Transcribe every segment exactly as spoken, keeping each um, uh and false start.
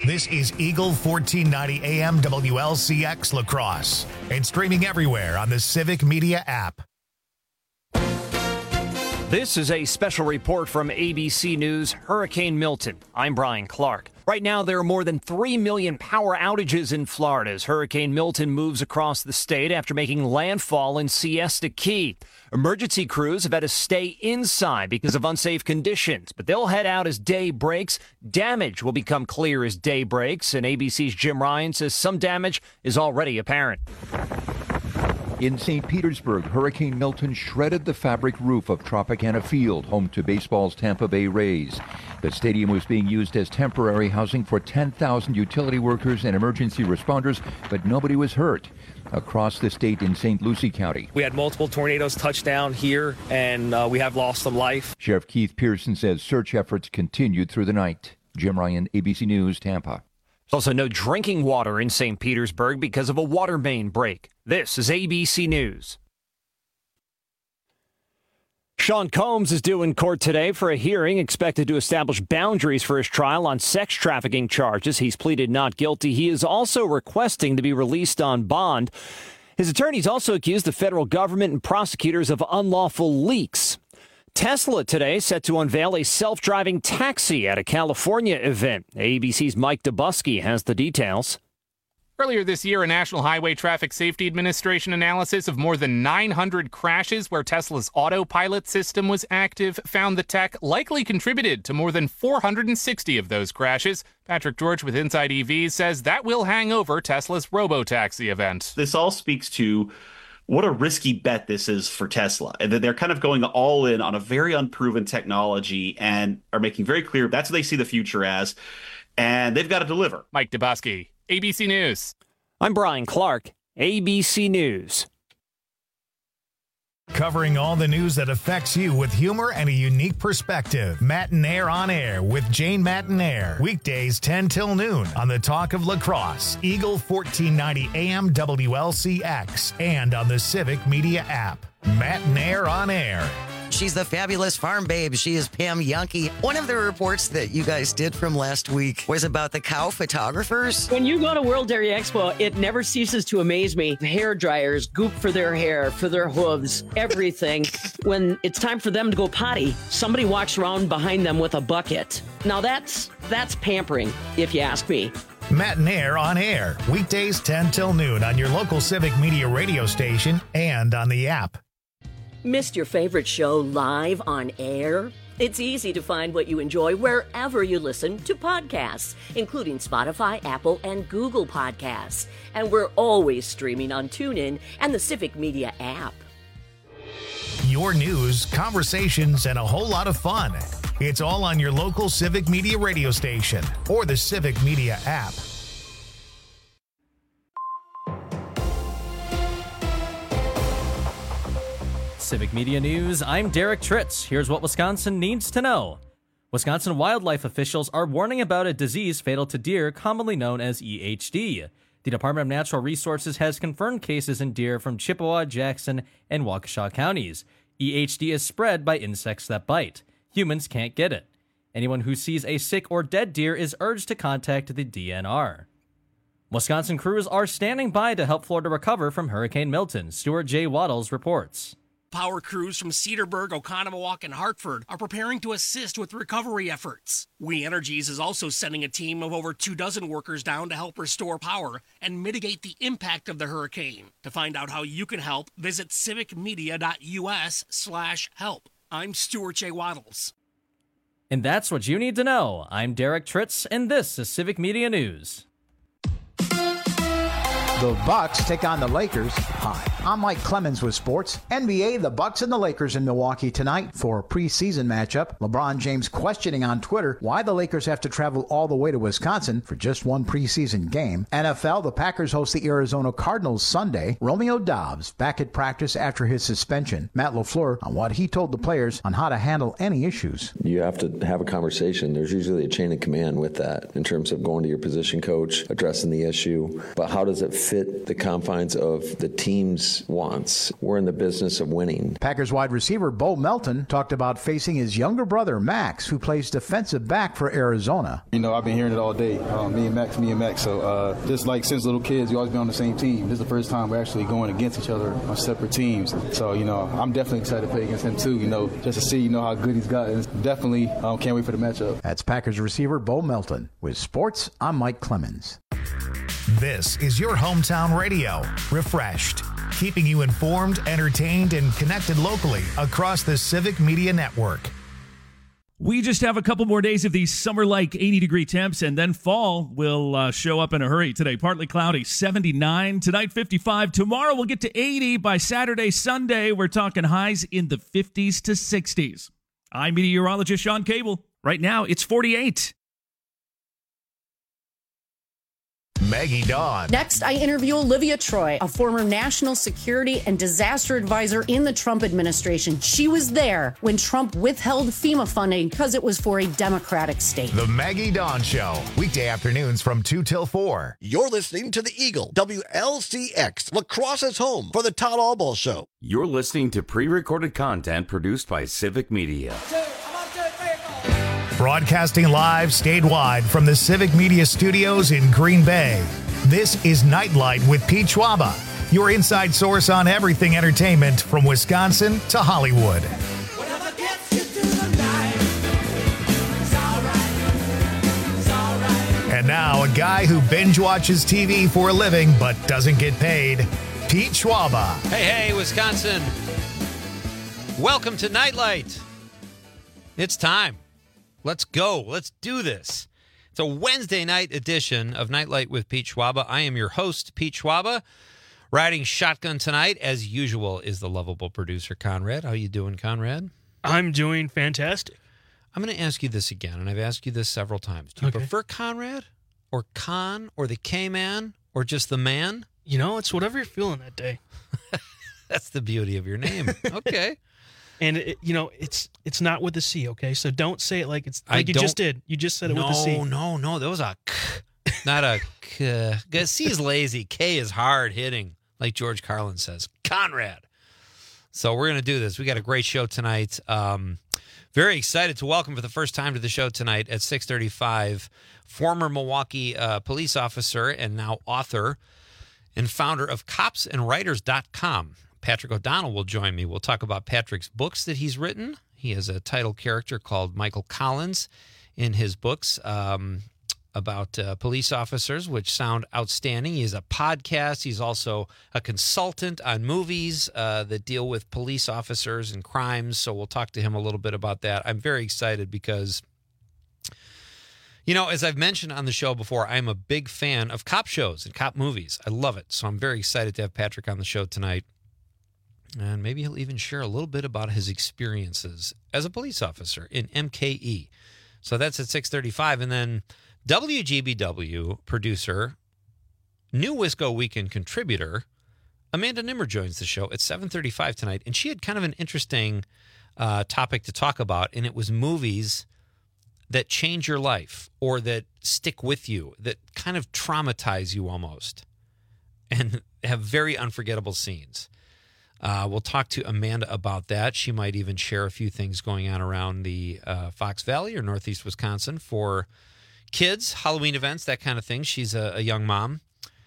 This is Eagle fourteen ninety A M W L C X La Crosse and streaming everywhere on the Civic Media app. This is a special report from A B C News, Hurricane Milton. I'm Brian Clark. Right now, there are more than three million power outages in Florida as Hurricane Milton moves across the state after making landfall in Siesta Key. Emergency crews have had to stay inside because of unsafe conditions, but they'll head out as day breaks. Damage will become clear as day breaks, and A B C's Jim Ryan says some damage is already apparent. In Saint Petersburg, Hurricane Milton shredded the fabric roof of Tropicana Field, home to baseball's Tampa Bay Rays. The stadium was being used as temporary housing for ten thousand utility workers and emergency responders, but nobody was hurt. Across the state in Saint Lucie County, we had multiple tornadoes touch down here, and uh, we have lost some life. Sheriff Keith Pearson says search efforts continued through the night. Jim Ryan, A B C News, Tampa. There's also no drinking water in Saint Petersburg because of a water main break. This is A B C News. Sean Combs is due in court today for a hearing expected to establish boundaries for his trial on sex trafficking charges. He's pleaded not guilty. He is also requesting to be released on bond. His attorneys also accused the federal government and prosecutors of unlawful leaks. Tesla today set to unveil a self-driving taxi at a California event. A B C's Mike Dubusky has the details. Earlier this year, a National Highway Traffic Safety Administration analysis of more than nine hundred crashes where Tesla's autopilot system was active found the tech likely contributed to more than four hundred sixty of those crashes. Patrick George with Inside E V says that will hang over Tesla's Robotaxi event. This all speaks to what a risky bet this is for Tesla, and that they're kind of going all in on a very unproven technology and are making very clear that's what they see the future as, and they've got to deliver. Mike Dubusky, A B C News. I'm Brian Clark, A B C News. Covering all the news that affects you with humor and a unique perspective. Matinaire on Air with Jane Matinaire. Weekdays ten till noon on the Talk of La Crosse, Eagle fourteen ninety A M W L C X, and on the Civic Media app. Matinaire on Air. She's the fabulous farm babe. She is Pam Yankee. One of the reports that you guys did from last week was about the cow photographers. When you go to World Dairy Expo, it never ceases to amaze me. Hair dryers, goop for their hair, for their hooves, everything. When it's time for them to go potty, somebody walks around behind them with a bucket. Now that's that's pampering, if you ask me. Matinaire on Air. Weekdays ten till noon on your local Civic Media radio station and on the app. Missed your favorite show live on air? It's easy to find what you enjoy wherever you listen to podcasts, including Spotify, Apple, and Google Podcasts. And we're always streaming on TuneIn and the Civic Media app. Your news, conversations, and a whole lot of fun. It's all on your local Civic Media radio station or the Civic Media app. Civic Media News, I'm Derek Tritz. Here's what Wisconsin needs to know. Wisconsin wildlife officials are warning about a disease fatal to deer commonly known as E H D. The Department of Natural Resources has confirmed cases in deer from Chippewa, Jackson, and Waukesha counties. E H D is spread by insects that bite. Humans can't get it. Anyone who sees a sick or dead deer is urged to contact the D N R. Wisconsin crews are standing by to help Florida recover from Hurricane Milton. Stuart J. Waddles reports. Power crews from Cedarburg, Oconomowoc, and Hartford are preparing to assist with recovery efforts. We Energies is also sending a team of over two dozen workers down to help restore power and mitigate the impact of the hurricane. To find out how you can help, visit civicmedia.us slash help. I'm Stuart J. Waddles. And that's what you need to know. I'm Derek Tritz, and this is Civic Media News. The Bucks take on the Lakers. Hi, I'm Mike Clemens with sports. N B A, the Bucks and the Lakers in Milwaukee tonight for a preseason matchup. LeBron James questioning on Twitter why the Lakers have to travel all the way to Wisconsin for just one preseason game. N F L, the Packers host the Arizona Cardinals Sunday. Romeo Doubs back at practice after his suspension. Matt LaFleur on what he told the players on how to handle any issues. You have to have a conversation. There's usually a chain of command with that in terms of going to your position coach, addressing the issue. But how does it fit the confines of the team's wants. We're in the business of winning. Packers wide receiver Bo Melton talked about facing his younger brother Max, who plays defensive back for Arizona. You know, I've been hearing it all day. Uh, me and Max, me and Max. So uh, just like since little kids, we always been on the same team. This is the first time we're actually going against each other on separate teams. So, you know, I'm definitely excited to play against him too, you know, just to see, you know, how good he's gotten. Definitely um, can't wait for the matchup. That's Packers receiver Bo Melton. With sports, I'm Mike Clemens. This is your hometown radio, Refreshed, keeping you informed, entertained, and connected locally across the Civic Media Network. We just have a couple more days of these summer-like eighty-degree temps, and then fall will uh, show up in a hurry. Today, partly cloudy, seventy-nine. Tonight, fifty-five. Tomorrow, we'll get to eighty. By Saturday, Sunday, we're talking highs in the fifties to sixties. I'm meteorologist Sean Cable. Right now, it's forty-eight. Maggie Dawn. Next, I interview Olivia Troy, a former national security and disaster advisor in the Trump administration. She was there when Trump withheld FEMA funding because it was for a Democratic state. The Maggie Dawn Show, weekday afternoons from two till four. You're listening to the Eagle, W L C X, La Crosse's home for the Todd Albaugh Show. You're listening to pre-recorded content produced by Civic Media. Broadcasting live statewide from the Civic Media Studios in Green Bay. This is Nightlight with Pete Schwaba, your inside source on everything entertainment from Wisconsin to Hollywood. And now, a guy who binge watches T V for a living but doesn't get paid, Pete Schwaba. Hey, hey, Wisconsin. Welcome to Nightlight. It's time. Let's go. Let's do this. It's a Wednesday night edition of Nightlight with Pete Schwaba. I am your host, Pete Schwaba. Riding shotgun tonight, as usual, is the lovable producer, Conrad. How you doing, Conrad? I'm doing fantastic. I'm going to ask you this again, and I've asked you this several times. Do you Okay. prefer Conrad or Con or the K-Man or just the man? You know, it's whatever you're feeling that day. That's the beauty of your name. Okay. And, it, you know, it's it's not with a C, okay? So don't say it like it's I like you don't- just did. You just said it no, with a C. No, no, no. That was a k, not a k. Because C is lazy. K is hard hitting, like George Carlin says. Conrad. So we're going to do this. We got a great show tonight. Um, very excited to welcome for the first time to the show tonight at six thirty-five, former Milwaukee uh, police officer and now author and founder of cops and writers dot com. Patrick O'Donnell will join me. We'll talk about Patrick's books that he's written. He has a title character called Michael Collins in his books um, about uh, police officers, which sound outstanding. He has a podcast. He's also a consultant on movies uh, that deal with police officers and crimes. So we'll talk to him a little bit about that. I'm very excited because, you know, as I've mentioned on the show before, I'm a big fan of cop shows and cop movies. I love it. So I'm very excited to have Patrick on the show tonight. And maybe he'll even share a little bit about his experiences as a police officer in M K E. So that's at six thirty-five. And then W G B W producer, new Wisco Weekend contributor, Amanda Nimmer joins the show at seven thirty-five tonight. And she had kind of an interesting uh, topic to talk about, and it was movies that change your life or that stick with you, that kind of traumatize you almost, and have very unforgettable scenes. Uh, we'll talk to Amanda about that. She might even share a few things going on around the uh, Fox Valley or Northeast Wisconsin for kids, Halloween events, that kind of thing. She's a, a young mom.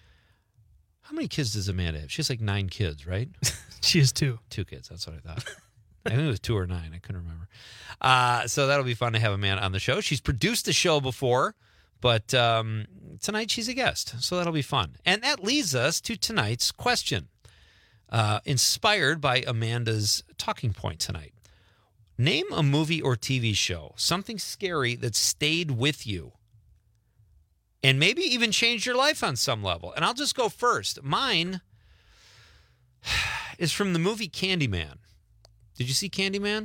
How many kids does Amanda have? She has like nine kids, right? She has two. Two kids. That's what I thought. I think it was two or nine. I couldn't remember. Uh, so that'll be fun to have Amanda on the show. She's produced the show before, but um, tonight she's a guest. So that'll be fun. And that leads us to tonight's question. Uh, inspired by Amanda's talking point tonight. Name a movie or T V show, something scary that stayed with you and maybe even changed your life on some level. And I'll just go first. Mine is from the movie Candyman. Did you see Candyman?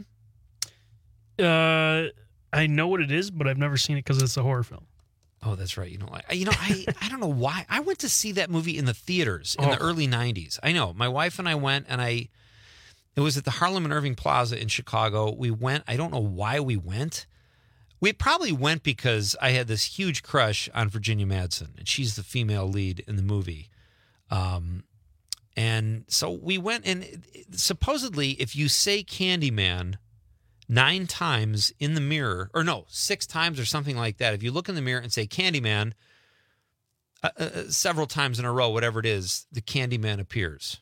Uh, I know what it is, but I've never seen it because it's a horror film. Oh, that's right. You know, I, you know, I, I don't know why. I went to see that movie in the theaters in Oh. the early nineties. I know. My wife and I went, and I, it was at the Harlem and Irving Plaza in Chicago. We went. I don't know why we went. We probably went because I had this huge crush on Virginia Madsen, and she's the female lead in the movie. Um, and so we went, and supposedly if you say Candyman nine times in the mirror, or no, six times or something like that, if you look in the mirror and say Candyman uh, uh, several times in a row, whatever it is, the Candyman appears.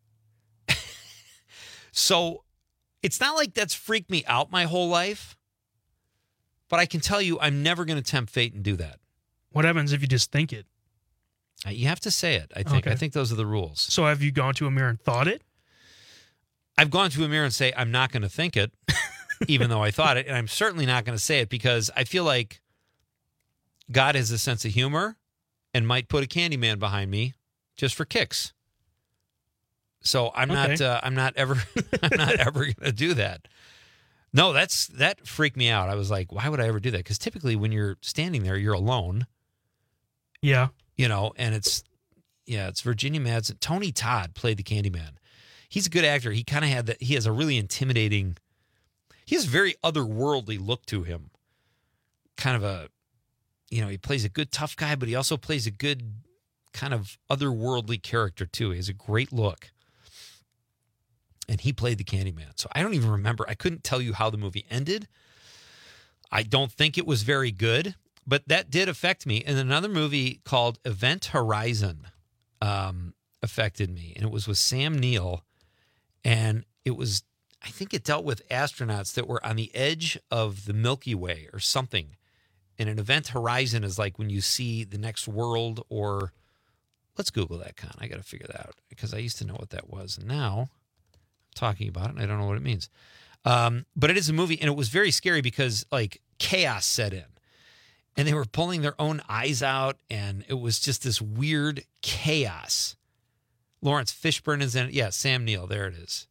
So it's not like that's freaked me out my whole life, but I can tell you I'm never going to tempt fate and do that. What happens if you just think it? Uh, You have to say it, I think. Okay. I think those are the rules. So have you gone to a mirror and thought it? I've gone to a mirror and say, I'm not going to think it, even though I thought it. And I'm certainly not going to say it because I feel like God has a sense of humor and might put a Candyman behind me just for kicks. So I'm Okay. not, uh, I'm not ever, I'm not ever going to do that. No, that's, that freaked me out. I was like, why would I ever do that? Because typically when you're standing there, you're alone. Yeah. You know, and it's, yeah, it's Virginia Madsen. Tony Todd played the Candyman. He's a good actor. He kind of had that. He has a really intimidating, he has a very otherworldly look to him. Kind of a, you know, he plays a good tough guy, but he also plays a good kind of otherworldly character too. He has a great look. And he played the Candyman. So I don't even remember. I couldn't tell you how the movie ended. I don't think it was very good. But that did affect me. And another movie called Event Horizon um, affected me. And it was with Sam Neill. And it was, I think it dealt with astronauts that were on the edge of the Milky Way or something. And an Event Horizon is like when you see the next world or, let's Google that, Con. I got to figure that out because I used to know what that was. And now I'm talking about it and I don't know what it means. Um, but it is a movie and it was very scary because like chaos set in. And they were pulling their own eyes out, and it was just this weird chaos. Lawrence Fishburne is in it. Yeah, Sam Neill. There it is.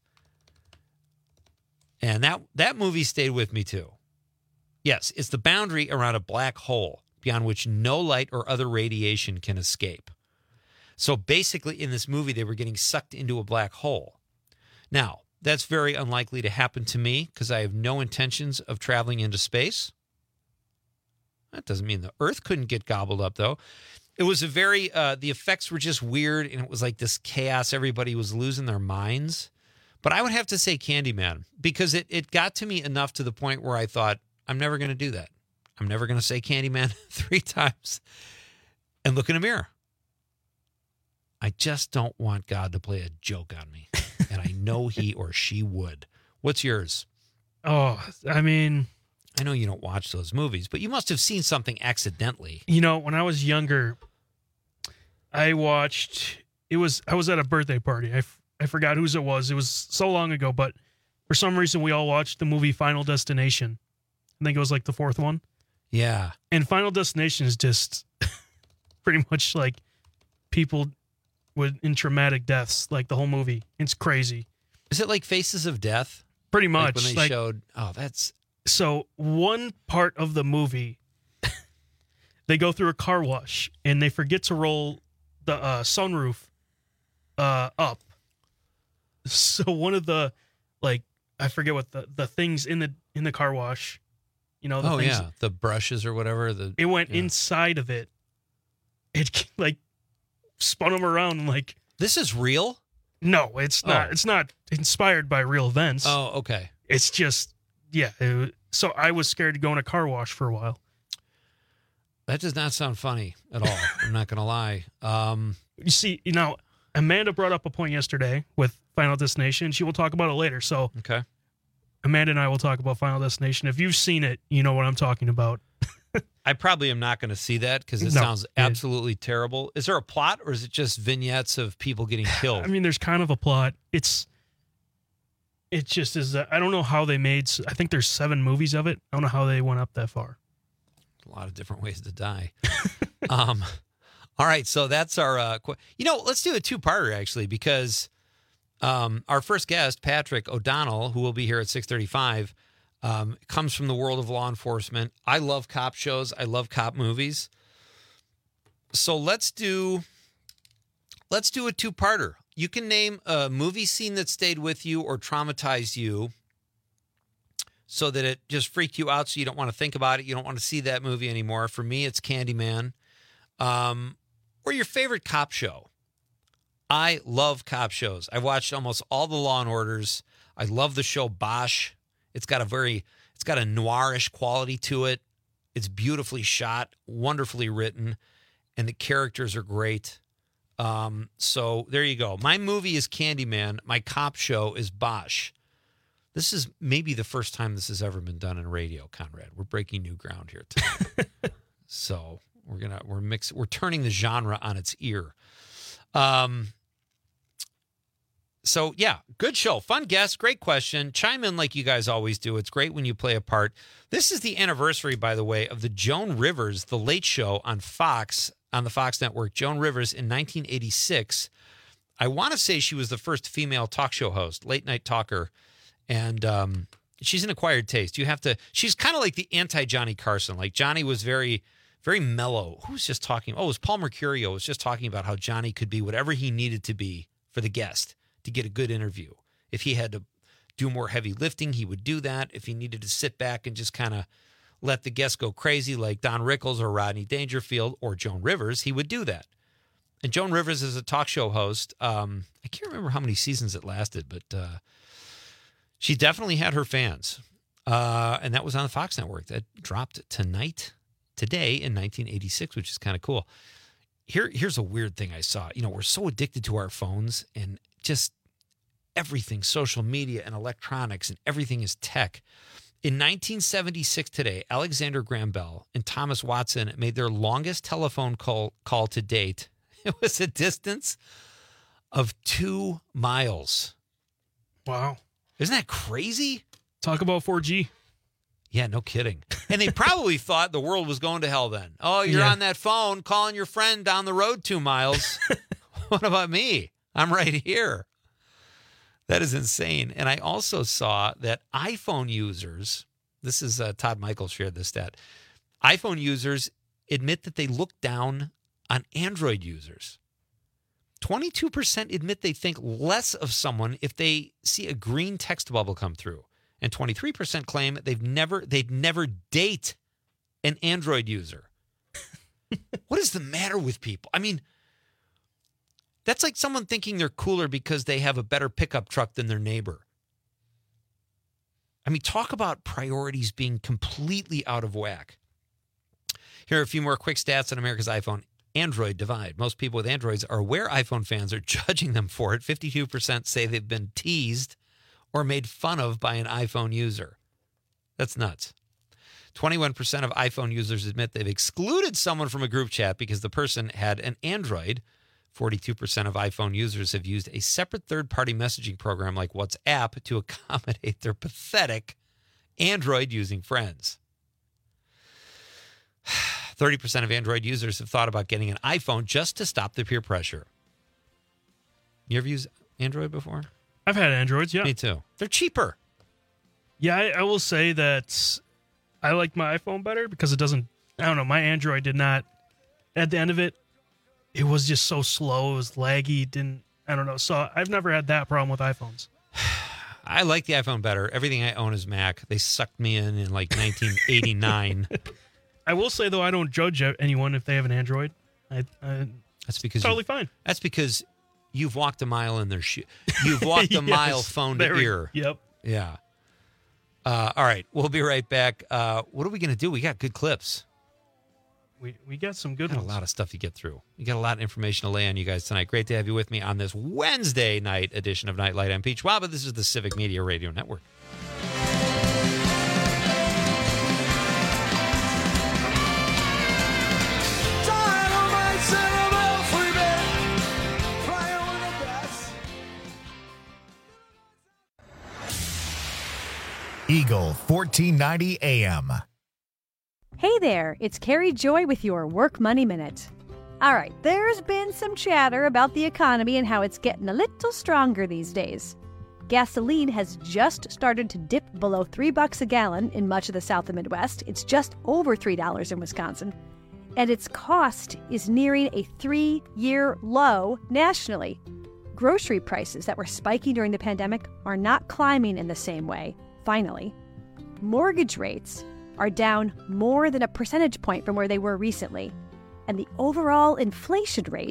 And that, that movie stayed with me, too. Yes, it's the boundary around a black hole beyond which no light or other radiation can escape. So basically, in this movie, they were getting sucked into a black hole. Now, that's very unlikely to happen to me because I have no intentions of traveling into space. That doesn't mean the Earth couldn't get gobbled up, though. It was a very, uh, the effects were just weird, and it was like this chaos. Everybody was losing their minds. But I would have to say Candyman, because it, it got to me enough to the point where I thought, I'm never going to do that. I'm never going to say Candyman three times and look in a mirror. I just don't want God to play a joke on me, and I know he or she would. What's yours? Oh, I mean... I know you don't watch those movies, but you must have seen something accidentally. You know, when I was younger, I watched, it was, I was at a birthday party. I, f- I forgot whose it was. It was so long ago, but for some reason we all watched the movie Final Destination. I think it was like the fourth one. Yeah. And Final Destination is just pretty much like people with in traumatic deaths, like the whole movie. It's crazy. Is it like Faces of Death? Pretty much. Like when they like, showed, oh, that's... So one part of the movie, they go through a car wash and they forget to roll the uh, sunroof uh, up. So one of the, like, I forget what the, the things in the in the car wash, you know. The oh things, yeah, the brushes or whatever. The it went yeah. inside of it. It like spun them around and like. This is real? No, it's not. Oh. It's not inspired by real events. Oh, okay. It's just. Yeah, it, so I was scared to go in a car wash for a while. That does not sound funny at all. I'm not going to lie. Um, you see, you know, Amanda brought up a point yesterday with Final Destination. She will talk about it later. So, okay, Amanda and I will talk about Final Destination. If you've seen it, you know what I'm talking about. I probably am not going to see that because it No, sounds it- absolutely terrible. Is there a plot, or is it just vignettes of people getting killed? I mean, there's kind of a plot. It's. It just is. Uh, I don't know how they made. I think there's seven movies of it. I don't know how they went up that far. A lot of different ways to die. um, all right, so that's our. Uh, qu- you know, let's do a two-parter actually, because um, our first guest, Patrick O'Donnell, who will be here at six thirty-five, um, comes from the world of law enforcement. I love cop shows. I love cop movies. So let's do. Let's do a two-parter. You can name a movie scene that stayed with you or traumatized you so that it just freaked you out so you don't want to think about it. You don't want to see that movie anymore. For me, it's Candyman. Um, or your favorite cop show. I love cop shows. I've watched almost all the Law and Orders. I love the show Bosch. It's got a very, it's got a noirish quality to it. It's beautifully shot, wonderfully written, and the characters are great. Um, so there you go. My movie is Candyman. My cop show is Bosch. This is maybe the first time this has ever been done in radio, Conrad. We're breaking new ground here tonight. So we're gonna we're mix we're turning the genre on its ear. Um. So yeah, good show, fun guest, great question. Chime in like you guys always do. It's great when you play a part. This is the anniversary, by the way, of the Joan Rivers, The Late Show on Fox. On the Fox network. Joan Rivers in nineteen eighty-six. I want to say she was the first female talk show host, late night talker, and um, she's an acquired taste. You have to. She's kind of like the anti Johnny Carson. Like Johnny was very, very mellow. Who was just talking? Oh, it was Paul Mercurio. Was just talking about how Johnny could be whatever he needed to be for the guest to get a good interview. If he had to do more heavy lifting, he would do that. If he needed to sit back and just kind of let the guests go crazy like Don Rickles or Rodney Dangerfield or Joan Rivers, he would do that. And Joan Rivers is a talk show host. Um, I can't remember how many seasons it lasted, but uh, she definitely had her fans. Uh, and that was on the Fox network. That dropped tonight, today in nineteen eighty-six, which is kind of cool. Here, here's a weird thing I saw. You know, we're so addicted to our phones and just everything, social media and electronics, and everything is tech. In nineteen seventy-six today, Alexander Graham Bell and Thomas Watson made their longest telephone call, call to date. It was a distance of two miles. Wow. Isn't that crazy? Talk about four G. Yeah, no kidding. And they probably thought the world was going to hell then. Oh, you're Yeah. on that phone calling your friend down the road two miles. What about me? I'm right here. That is insane. And I also saw that iPhone users, this is uh, Todd Michael shared this stat, iPhone users admit that they look down on Android users. twenty-two percent admit they think less of someone if they see a green text bubble come through. And twenty-three percent claim they've never, they'd never date an Android user. What is the matter with people? I mean, that's like someone thinking they're cooler because they have a better pickup truck than their neighbor. I mean, talk about priorities being completely out of whack. Here are a few more quick stats on America's iPhone Android divide. Most people with Androids are aware iPhone fans are judging them for it. fifty-two percent say they've been teased or made fun of by an iPhone user. That's nuts. twenty-one percent of iPhone users admit they've excluded someone from a group chat because the person had an Android. forty-two percent of iPhone users have used a separate third-party messaging program like WhatsApp to accommodate their pathetic Android-using friends. thirty percent of Android users have thought about getting an iPhone just to stop the peer pressure. You ever use Android before? I've had Androids, yeah. Me too. They're cheaper. Yeah, I, I will say that I like my iPhone better because it doesn't, I don't know, my Android did not, at the end of it, it was just so slow. It was laggy. Didn't, I don't know. So I've never had that problem with iPhones. I like the iPhone better. Everything I own is Mac. They sucked me in in like nineteen eighty-nine. I will say, though, I don't judge anyone if they have an Android. I, I, that's because totally you- fine. That's because you've walked a mile in their shoe. You've walked a Yes, mile phone to very- ear. Yep. Yeah. Uh, all right. We'll be right back. Uh, what are we going to do? We got good clips. We we got some good got ones. a lot of stuff to get through. You got a lot of information to lay on you guys tonight. Great to have you with me on this Wednesday night edition of Nightlight on Peach Waba. This is the Civic Media Radio Network. Eagle fourteen ninety A M. Hey there, it's Carrie Joy with your Work Money Minute. All right, there's been some chatter about the economy and how it's getting a little stronger these days. Gasoline has just started to dip below three bucks a gallon in much of the South and Midwest. It's just over three dollars in Wisconsin. And its cost is nearing a three-year low nationally. Grocery prices that were spiking during the pandemic are not climbing in the same way, finally. Mortgage rates are down more than a percentage point from where they were recently. And the overall inflation rate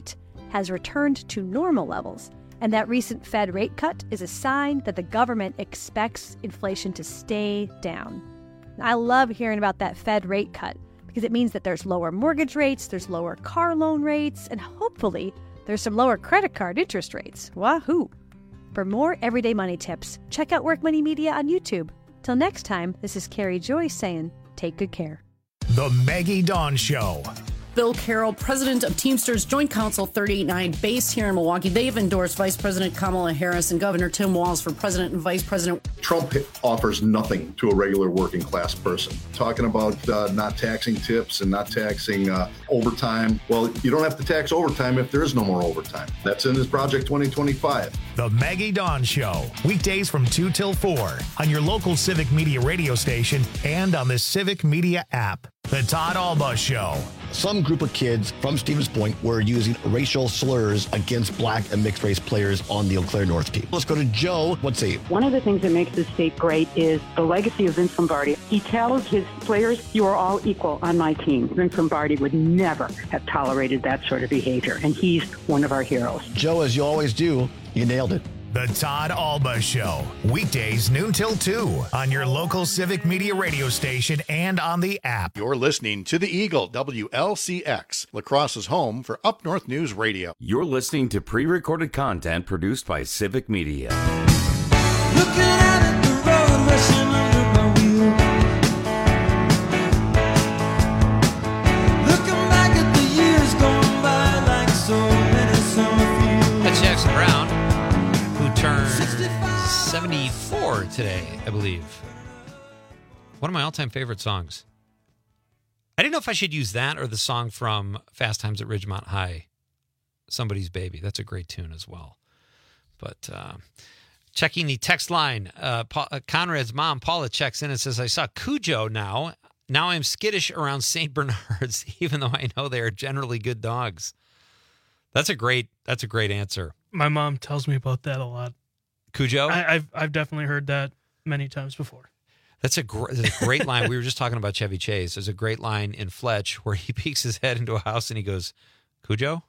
has returned to normal levels, and that recent Fed rate cut is a sign that the government expects inflation to stay down. I love hearing about that Fed rate cut because it means that there's lower mortgage rates, there's lower car loan rates, and hopefully there's some lower credit card interest rates. Wahoo! For more everyday money tips, check out Work Money Media on YouTube. Till next time, this is Carrie Joy saying, take good care. The Maggie Dawn Show. Bill Carroll, president of Teamsters Joint Council thirty-eight nine, based here in Milwaukee. They've endorsed Vice President Kamala Harris and Governor Tim Walz for president and vice president. Trump offers nothing to a regular working class person. Talking about uh, not taxing tips and not taxing uh, overtime. Well, you don't have to tax overtime if there is no more overtime. That's in his Project twenty twenty-five. The Maggie Dawn Show. Weekdays from two till four on your local Civic Media radio station and on the Civic Media app. The Todd Alba Show. Some group of kids from Stevens Point were using racial slurs against black and mixed race players on the Eau Claire North team. Let's go to Joe. What's he? One of the things that makes this state great is the legacy of Vince Lombardi. He tells his players, you are all equal on my team. Vince Lombardi would never have tolerated that sort of behavior, and he's one of our heroes. Joe, as you always do, you nailed it. The Todd Alba Show. Weekdays noon till two on your local Civic Media radio station and on the app. You're listening to the Eagle, W L C X, La Crosse's home for Up North News Radio. You're listening to pre-recorded content produced by Civic Media. Looking at the road, rushing under my wheel. Looking back at the years going by like so many summer fields. That's Jackson Brown, who turned seventy-four today, I believe. One of my all-time favorite songs. I didn't know if I should use that or the song from Fast Times at Ridgemont High, Somebody's Baby. That's a great tune as well. But uh, checking the text line, uh, pa- uh, Conrad's mom, Paula, checks in and says, I saw Cujo now. Now I'm skittish around Saint Bernards, even though I know they are generally good dogs. That's a great, that's a great answer. My mom tells me about that a lot. Cujo? I, I've I've definitely heard that many times before. That's a, gr- that's a great line. We were just talking about Chevy Chase. There's a great line in Fletch where he peeks his head into a house and he goes, Cujo?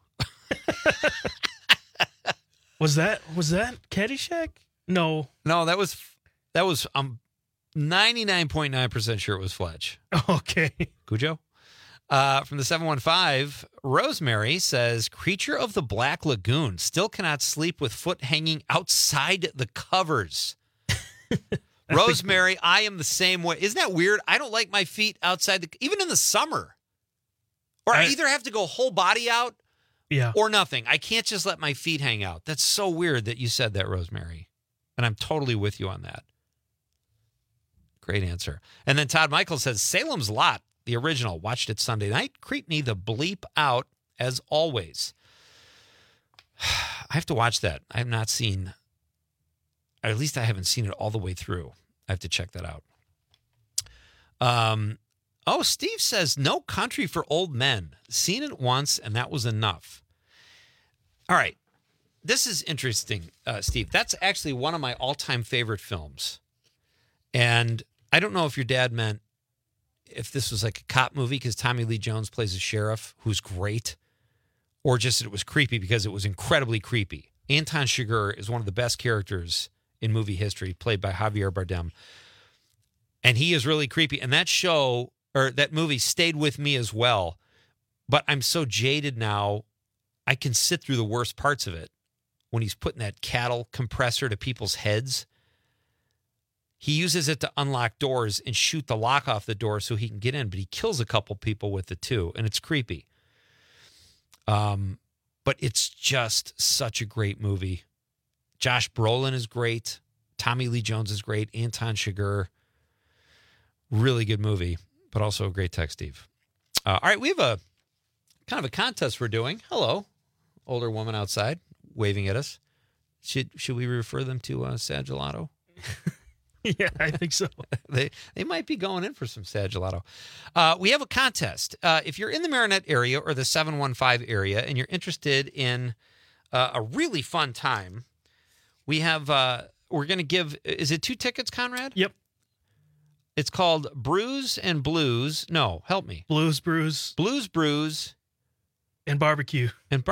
Was that was that Caddyshack? No. No, that was, that was, I'm ninety-nine point nine percent sure it was Fletch. Okay. Cujo? Uh, from the seven one five, Rosemary says, creature of the Black Lagoon still cannot sleep with foot hanging outside the covers. Rosemary, I am the same way. Isn't that weird? I don't like my feet outside, the even in the summer. Or I, I either have to go whole body out yeah. or nothing. I can't just let my feet hang out. That's so weird that you said that, Rosemary. And I'm totally with you on that. Great answer. And then Todd Michael says, Salem's Lot. The original, watched it Sunday night. Creeped me the bleep out, as always. I have to watch that. I have not seen, or at least I haven't seen it all the way through. I have to check that out. Um, oh, Steve says, No Country for Old Men. Seen it once, and that was enough. All right. This is interesting, uh, Steve. That's actually one of my all-time favorite films. And I don't know if your dad meant if this was like a cop movie because Tommy Lee Jones plays a sheriff who's great, or just that it was creepy because it was incredibly creepy. Anton Chigurh is one of the best characters in movie history, played by Javier Bardem. And he is really creepy. And that show, or that movie, stayed with me as well. But I'm so jaded now, I can sit through the worst parts of it. When he's putting that cattle compressor to people's heads, he uses it to unlock doors and shoot the lock off the door so he can get in, but he kills a couple people with it too, and it's creepy. Um, but it's just such a great movie. Josh Brolin is great. Tommy Lee Jones is great. Anton Chigurh. Really good movie, but also a great text, Steve. Uh, all right, we have a kind of a contest we're doing. Hello, older woman outside waving at us. Should should we refer them to uh, Sad Gelato? Yeah, I think so. they they might be going in for some Sad Gelato. Uh, we have a contest. Uh, if you're in the Marinette area or the seven one five area and you're interested in uh, a really fun time, we have, uh, we're going to give, is it two tickets, Conrad? Yep. It's called Brews and Blues. No, help me. Blues Brews. Blues Brews. And Barbecue. And bar-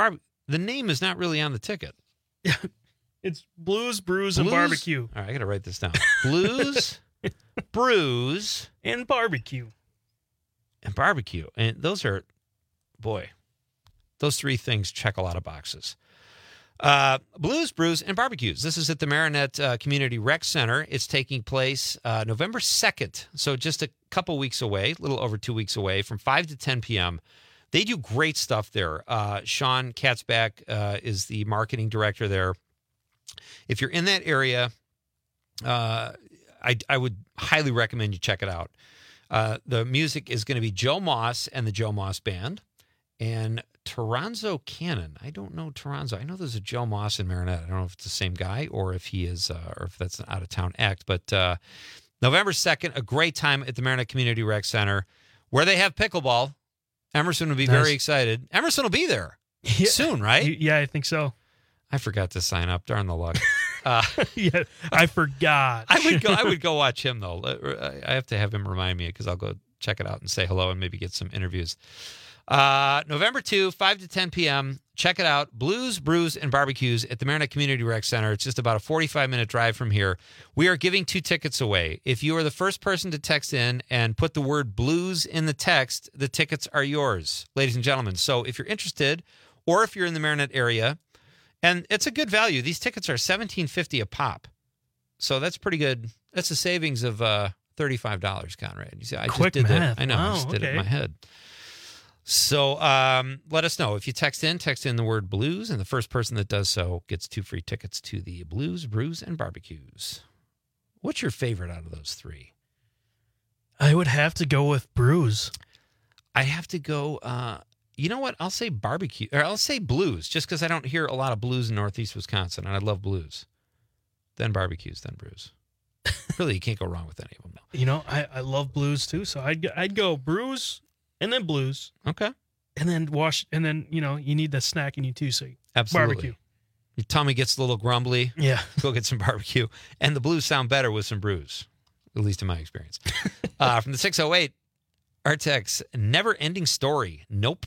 the name is not really on the ticket. It's Blues, Brews, Blues? and Barbecue. All right, I got to write this down. Blues, Brews, and Barbecue. And Barbecue. And those are, boy, those three things check a lot of boxes. Uh, Blues, Brews, and Barbecues. This is at the Marinette uh, Community Rec Center. It's taking place uh, November second, so just a couple weeks away, a little over two weeks away, from five to ten p.m. They do great stuff there. Uh, Sean Katzbach uh, is the marketing director there. If you're in that area, uh, I, I would highly recommend you check it out. Uh, the music is going to be Joe Moss and the Joe Moss Band. And Toronzo Cannon. I don't know Toronzo. I know there's a Joe Moss in Marinette. I don't know if it's the same guy or if he is, uh, or if that's an out-of-town act. But uh, November second, a great time at the Marinette Community Rec Center, where they have pickleball. Emerson will be Nice. very excited. Emerson will be there Yeah. soon, right? Yeah, I think so. I forgot to sign up. Darn the luck. Uh, yeah, I forgot. I would go. I would go watch him though. I have to have him remind me because I'll go check it out and say hello and maybe get some interviews. Uh, November second, five to ten p.m. Check it out. Blues, Brews, and Barbecues at the Marinette Community Rec Center. It's just about a forty-five minute drive from here. We are giving two tickets away. If you are the first person to text in and put the word blues in the text, the tickets are yours, ladies and gentlemen. So if you're interested, or if you're in the Marinette area, and it's a good value. These tickets are seventeen fifty a pop. So that's pretty good. That's a savings of uh, thirty-five dollars, Conrad. You see, I Quick just did math. that. I know. Wow, I just did it in okay. my head. So um, let us know. If you text in, text in the word blues, and the first person that does so gets two free tickets to the Blues, Brews, and Barbecues. What's your favorite out of those three? I would have to go with Brews. I have to go, uh, you know what? I'll say barbecue, or I'll say blues, just because I don't hear a lot of blues in Northeast Wisconsin, and I love blues. Then barbecues, then brews. Really, you can't go wrong with any of them. You know, I, I love blues too, so I'd go, I'd go Brews and then Blues. Okay. And then wash, and then, you know, you need the snack you need too, so Absolutely. barbecue. Your tummy gets a little grumbly. Yeah. Go get some barbecue. And the blues sound better with some brews, at least in my experience. uh, from the six oh eight, Artex, Never Ending Story. Nope.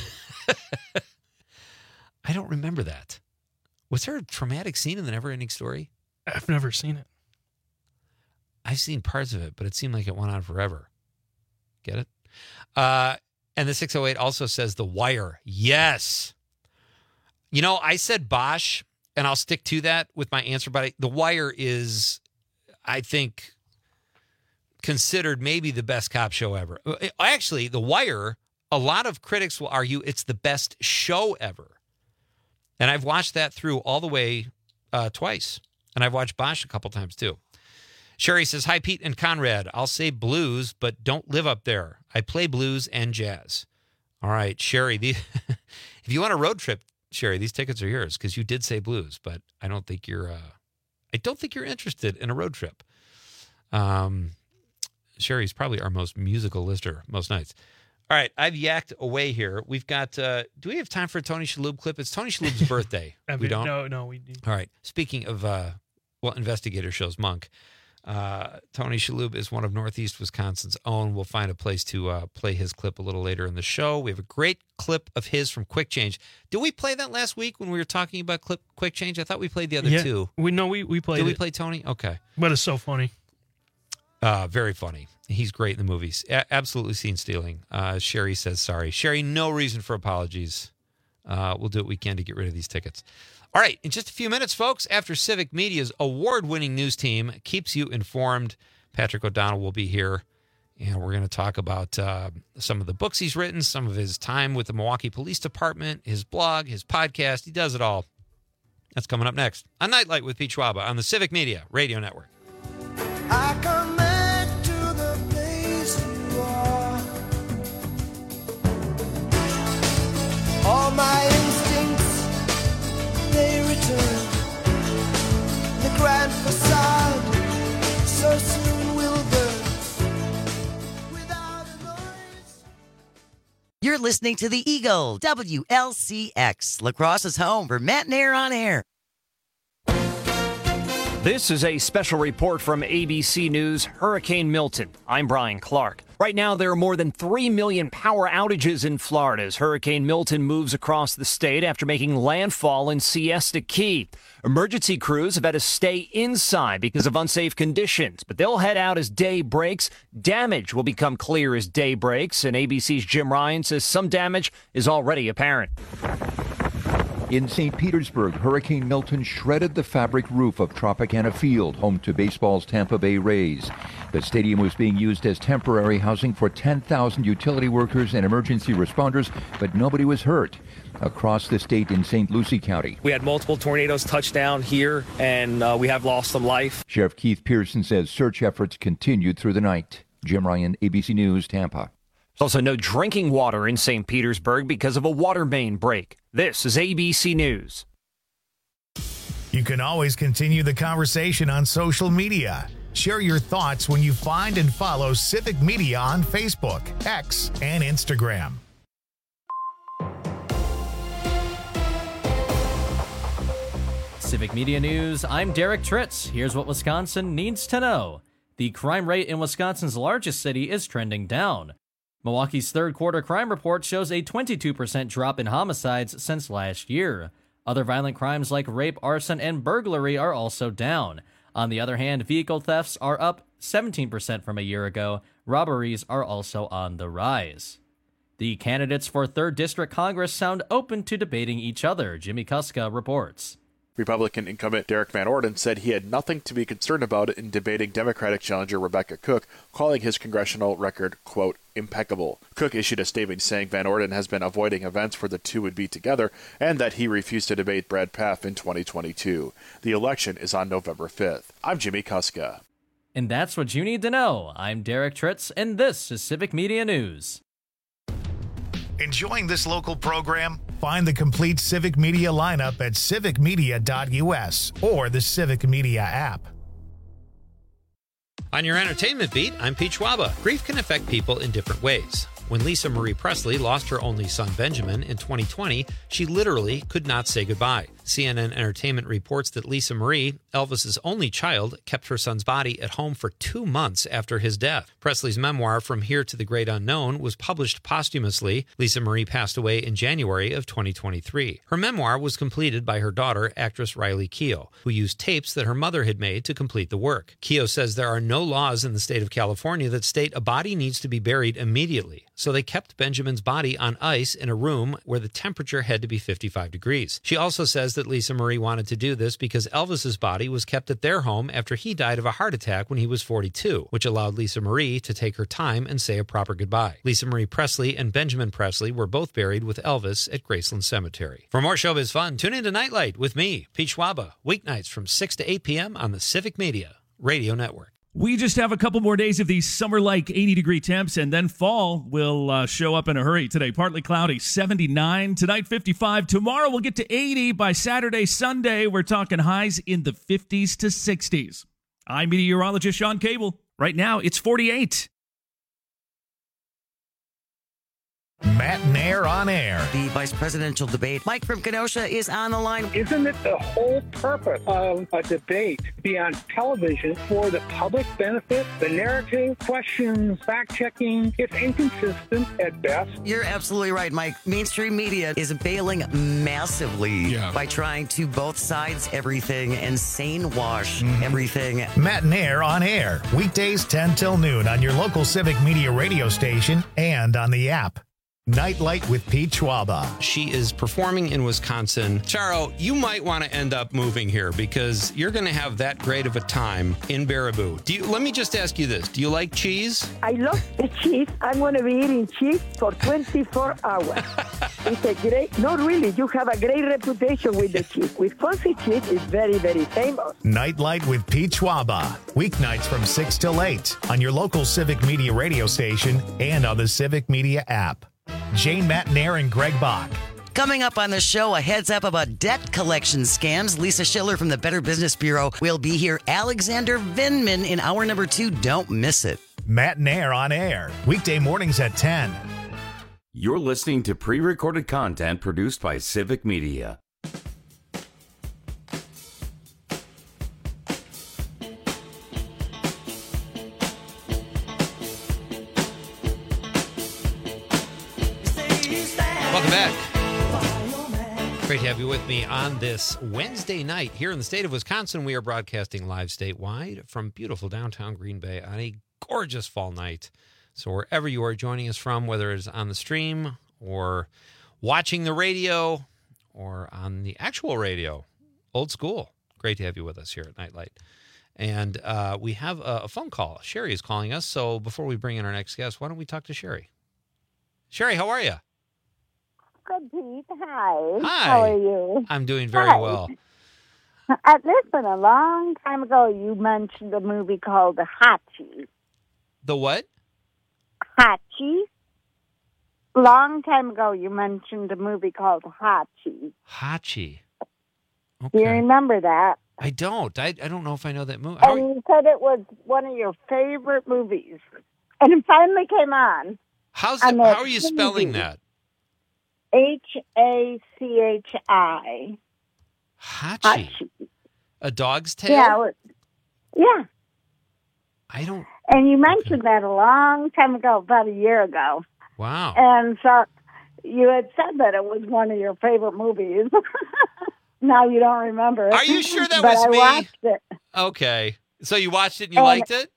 I don't remember that. Was there a traumatic scene in the Never Ending Story? I've never seen it. I've seen parts of it, but it seemed like it went on forever. Get it? Uh, and the six oh eight also says The Wire. Yes. You know, I said Bosch, and I'll stick to that with my answer, but I, The Wire is, I think, considered maybe the best cop show ever. Actually, The Wire, a lot of critics will argue it's the best show ever. And I've watched that through all the way uh, twice. And I've watched Bosch a couple times too. Sherry says, hi, Pete and Conrad. I'll say blues, but don't live up there. I play blues and jazz. All right, Sherry, the, if you want a road trip, Sherry, these tickets are yours because you did say blues, but I don't think you're, uh, I don't think you're interested in a road trip. Um, Sherry's probably our most musical listener most nights. All right, I've yacked away here. We've got, uh, do we have time for a Tony Shalhoub clip? It's Tony Shalhoub's birthday. I we mean, don't? No, no, we do. All right. Speaking of, uh, well, Investigator shows Monk. Uh, Tony Shalhoub is one of Northeast Wisconsin's own. We'll find a place to uh, play his clip a little later in the show. We have a great clip of his from Quick Change. Did we play that last week when we were talking about clip Quick Change? I thought we played the other Yeah, two. we no, we we played. Did we it. play Tony? Okay. But it's so funny. Uh, very funny. He's great in the movies. A- absolutely scene stealing. Uh, Sherry says sorry. Sherry, no reason for apologies. Uh, we'll do what we can to get rid of these tickets. All right, in just a few minutes, folks, after Civic Media's award-winning news team keeps you informed, Patrick O'Donnell will be here, and we're going to talk about uh, some of the books he's written, some of his time with the Milwaukee Police Department, his blog, his podcast. He does it all. That's coming up next on Nightlight with Pete Schwaba on the Civic Media Radio Network. I come back to the place you are. All my instincts, they return. The grand facade so soon will burn. Without a noise. You're listening to the Eagle, W L C X, Lacrosse's home for Matt and Air on Air. This is a special report from A B C News Hurricane Milton. I'm Brian Clark. Right now, there are more than three million power outages in Florida as Hurricane Milton moves across the state after making landfall in Siesta Key. Emergency crews have had to stay inside because of unsafe conditions, but they'll head out as day breaks. Damage will become clear as day breaks, and A B C's Jim Ryan says some damage is already apparent. In Saint Petersburg, Hurricane Milton shredded the fabric roof of Tropicana Field, home to baseball's Tampa Bay Rays. The stadium was being used as temporary housing for ten thousand utility workers and emergency responders, but nobody was hurt. Across the state in Saint Lucie County, we had multiple tornadoes touch down here, and uh, we have lost some life. Sheriff Keith Pearson says search efforts continued through the night. Jim Ryan, A B C News, Tampa. There's also no drinking water in Saint Petersburg because of a water main break. This is A B C News. You can always continue the conversation on social media. Share your thoughts when you find and follow Civic Media on Facebook, X, and Instagram. Civic Media News, I'm Derek Tritz. Here's what Wisconsin needs to know. The crime rate in Wisconsin's largest city is trending down. Milwaukee's third quarter crime report shows a twenty-two percent drop in homicides since last year. Other violent crimes like rape, arson, and burglary are also down. On the other hand, vehicle thefts are up seventeen percent from a year ago. Robberies are also on the rise. The candidates for third District Congress sound open to debating each other, Jimmy Kuska reports. Republican incumbent Derek Van Orden said he had nothing to be concerned about in debating Democratic challenger Rebecca Cook, calling his congressional record, quote, impeccable. Cook issued a statement saying Van Orden has been avoiding events where the two would be together and that he refused to debate Brad Pfaff in twenty twenty-two. The election is on November fifth. I'm Jimmy Kuska. And that's what you need to know. I'm Derek Tritz, and this is Civic Media News. Enjoying this local program? Find the complete Civic Media lineup at civic media dot u s or the Civic Media app. On your entertainment beat, I'm Pete Schwaba. Grief can affect people in different ways. When Lisa Marie Presley lost her only son Benjamin in twenty twenty, she literally could not say goodbye. C N N Entertainment reports that Lisa Marie, Elvis's only child, kept her son's body at home for two months after his death. Presley's memoir, From Here to the Great Unknown, was published posthumously. Lisa Marie passed away in January of twenty twenty-three. Her memoir was completed by her daughter, actress Riley Keough, who used tapes that her mother had made to complete the work. Keough says there are no laws in the state of California that state a body needs to be buried immediately, so they kept Benjamin's body on ice in a room where the temperature had to be fifty-five degrees. She also says that Lisa Marie wanted to do this because Elvis's body was kept at their home after he died of a heart attack when he was forty-two, which allowed Lisa Marie to take her time and say a proper goodbye. Lisa Marie Presley and Benjamin Presley were both buried with Elvis at Graceland Cemetery. For more showbiz fun, tune into Nightlight with me, Pete Schwaba, weeknights from six to eight p.m. on the Civic Media Radio Network. We just have a couple more days of these summer-like eighty-degree temps, and then fall will uh, show up in a hurry today. Partly cloudy, seventy-nine. Tonight, fifty-five. Tomorrow, we'll get to eighty. By Saturday, Sunday, we're talking highs in the fifties to sixties. I'm meteorologist Sean Cable. Right now, it's forty-eight. Matt and Air on air. The vice presidential debate. Mike from Kenosha is on the line. Isn't it the whole purpose of a debate to be on television for the public benefit? The narrative, questions, fact-checking, it's inconsistent at best. You're absolutely right, Mike. Mainstream media is bailing massively yeah. by trying to both sides everything and sane wash mm-hmm. everything. Matt and Air on air. Weekdays ten till noon on your local Civic Media radio station and on the app. Nightlight with Pete Schwaba. She is performing in Wisconsin. Charo, you might want to end up moving here because you're going to have that great of a time in Baraboo. Do you? Let me just ask you this. Do you like cheese? I love the cheese. I'm going to be eating cheese for twenty-four hours. It's a great, not really, you have a great reputation with the cheese. Wisconsin cheese is very, very famous. Nightlight with Pete Schwaba. Weeknights from six till eight on your local Civic Media radio station and on the Civic Media app. Jane Matnair and Greg Bach. Coming up on the show, a heads up about debt collection scams. Lisa Schiller from the Better Business Bureau will be here. Alexander Vinman in hour number two. Don't miss it. Matnair on air. Weekday mornings at ten. You're listening to pre-recorded content produced by Civic Media. Great to have you with me on this Wednesday night here in the state of Wisconsin. We are broadcasting live statewide from beautiful downtown Green Bay on a gorgeous fall night. So wherever you are joining us from, whether it's on the stream or watching the radio or on the actual radio, old school, great to have you with us here at Nightlight. And uh, we have a, a phone call. Sherry is calling us. So before we bring in our next guest, why don't we talk to Sherry? Sherry, how are you? Good, Pete. Hi. Hi. How are you? I'm doing very Hi. well. Uh, listen, a long time ago, you mentioned a movie called Hachi. The what? Hachi. Long time ago, you mentioned a movie called Hachi. Hachi. Do you remember that? I don't. I, I don't know if I know that movie. And you said it was one of your favorite movies. And it finally came on. How's on it, that how are you spelling T V. that? H A C H I. Hachi. A dog's tail? Yeah. it was- Yeah. I don't. And you mentioned that a long time ago, about a year ago. Wow. And so you had said that it was one of your favorite movies. Now you don't remember it. Are you sure that but was I me? watched it. Okay. So you watched it and you And- liked it?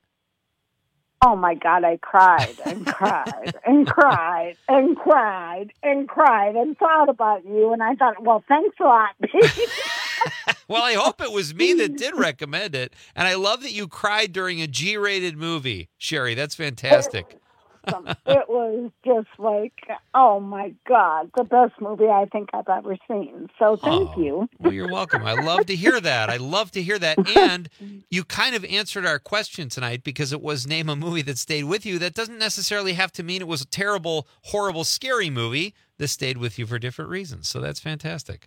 Oh my God, I cried and cried and cried and cried and cried and thought about you. And I thought, well, thanks a lot, Pete. Well, I hope it was me that did recommend it. And I love that you cried during a G-rated movie, Sherry. That's fantastic. It was just like, oh my God, the best movie I think I've ever seen. So thank Oh, you. Well, you're welcome. I love to hear that. I love to hear that. And you kind of answered our question tonight because it was name a movie that stayed with you. That doesn't necessarily have to mean it was a terrible, horrible, scary movie. This stayed with you for different reasons. So that's fantastic.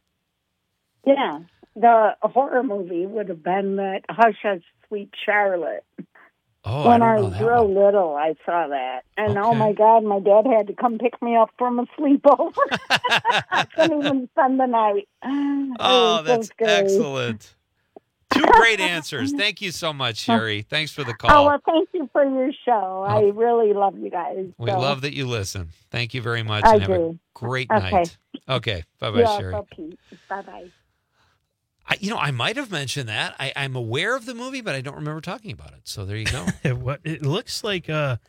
Yeah, the horror movie would have been that Hush Hush Sweet Charlotte. Oh, when I I, don't know was that real one. little, I saw that. And oh Okay. my God, my dad had to come pick me up from a sleepover. I couldn't even spend the night. It Oh, was so that's scary. excellent. Two great answers. Thank you so much, Sherry. Thanks for the Oh, call. well, thank you for your show. I really love you guys. We so. love that you listen. Thank you very much. I and have a do. great Okay. night. Okay. Bye-bye, You Sherry. also, Pete. Bye-bye. I, you know, I might have mentioned that. I, I'm aware of the movie, but I don't remember talking about it. So there you go. What it looks like, uh,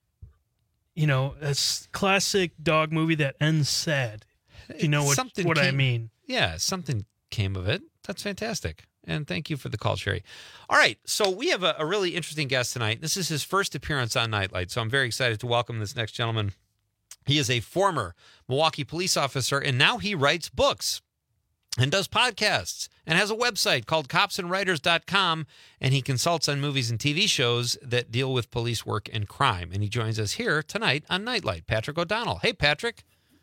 you know, a s- classic dog movie that ends sad. If you know what, Something what I came- mean. Yeah, something came of it. That's fantastic. And thank you for the call, Sherry. All right, so we have a, a really interesting guest tonight. This is his first appearance on Nightlight, so I'm very excited to welcome this next gentleman. He is a former Milwaukee police officer, and now he writes books and does podcasts and has a website called cops and writers dot com, and he consults on movies and T V shows that deal with police work and crime. And he joins us here tonight on Nightlight. Patrick O'Donnell. Hey, Patrick.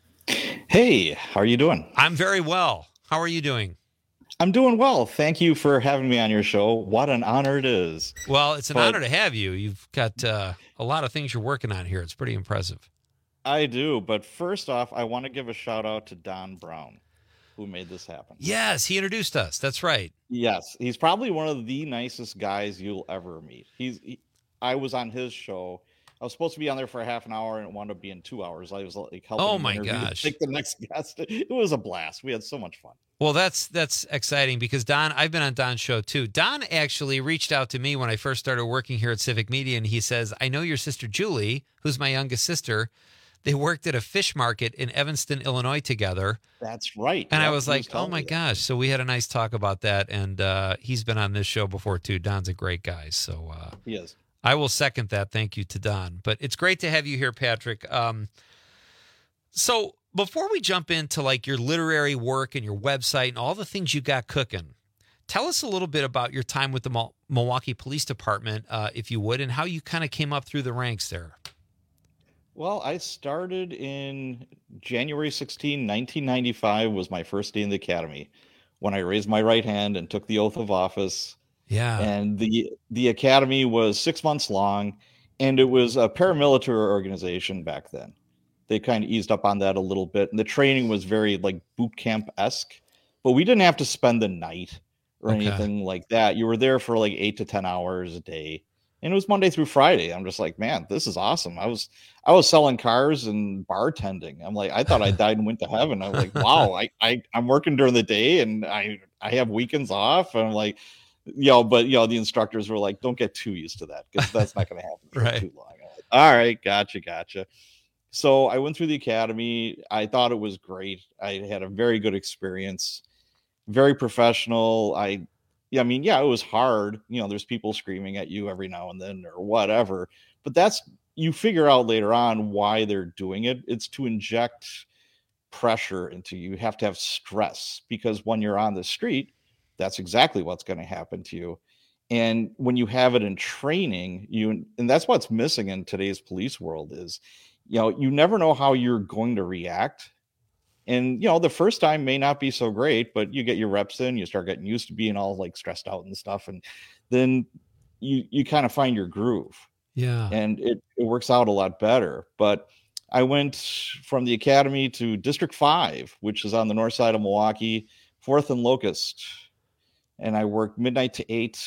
Hey, how are you doing? I'm very well. How are you doing? I'm doing well. Thank you for having me on your show. What an honor it is. Well, it's an But honor to have you. You've got uh, a lot of things you're working on here. It's pretty impressive. I do, but first off, I want to give a shout out to Don Brown, who made this happen. Yes, he introduced us. That's right. Yes, he's probably one of the nicest guys you'll ever meet. He's. He, I was on his show. I was supposed to be on there for a half an hour, and it wound up being two hours. I was like helping. Oh, him my interview to gosh. Pick the next guest. It was a blast. We had so much fun. Well, that's that's exciting because Don, I've been on Don's show too. Don actually reached out to me when I first started working here at Civic Media, and he says, I know your sister Julie, who's my youngest sister. They worked at a fish market in Evanston, Illinois together. That's right. And I Yep, was he like, oh telling my me that. gosh. So we had a nice talk about that. And uh, he's been on this show before too. Don's a great guy. So uh, He is. I will second that. Thank you to Don. But it's great to have you here, Patrick. Um, so before we jump into like your literary work and your website and all the things you got cooking, tell us a little bit about your time with the Mil- Milwaukee Police Department, uh, if you would, and how you kind of came up through the ranks there. Well, I started in January sixteenth, nineteen ninety-five was my first day in the academy when I raised my right hand and took the oath of office. Yeah. And the the academy was six months long, and it was a paramilitary organization back then. They kind of eased up on that a little bit, and the training was very like boot camp-esque, but we didn't have to spend the night or Okay. anything like that. You were there for like eight to ten hours a day. And it was Monday through Friday. I'm just like, man, this is awesome. I was I was selling cars and bartending. I'm like, I thought I died and went to heaven. I'm like, wow, I, I I'm working during the day and I I have weekends off. And I'm like, you know, but you know, the instructors were like, don't get too used to that because that's not going to happen for Right. too long. I'm like, all right, gotcha, gotcha. So I went through the academy. I thought it was great. I had a very good experience, very professional. I Yeah, I mean, yeah, it was hard. You know, there's people screaming at you every now and then or whatever, but that's, you figure out later on why they're doing it. It's to inject pressure into you. You have to have stress because when you're on the street, that's exactly what's going to happen to you. And when you have it in training, you, and that's what's missing in today's police world is, you know, you never know how you're going to react. And, you know, the first time may not be so great, but you get your reps in, you start getting used to being all like stressed out and stuff. And then you, you kind of find your groove. Yeah. And it, it works out a lot better. But I went from the academy to District five, which is on the north side of Milwaukee, fourth and Locust. And I worked midnight to eight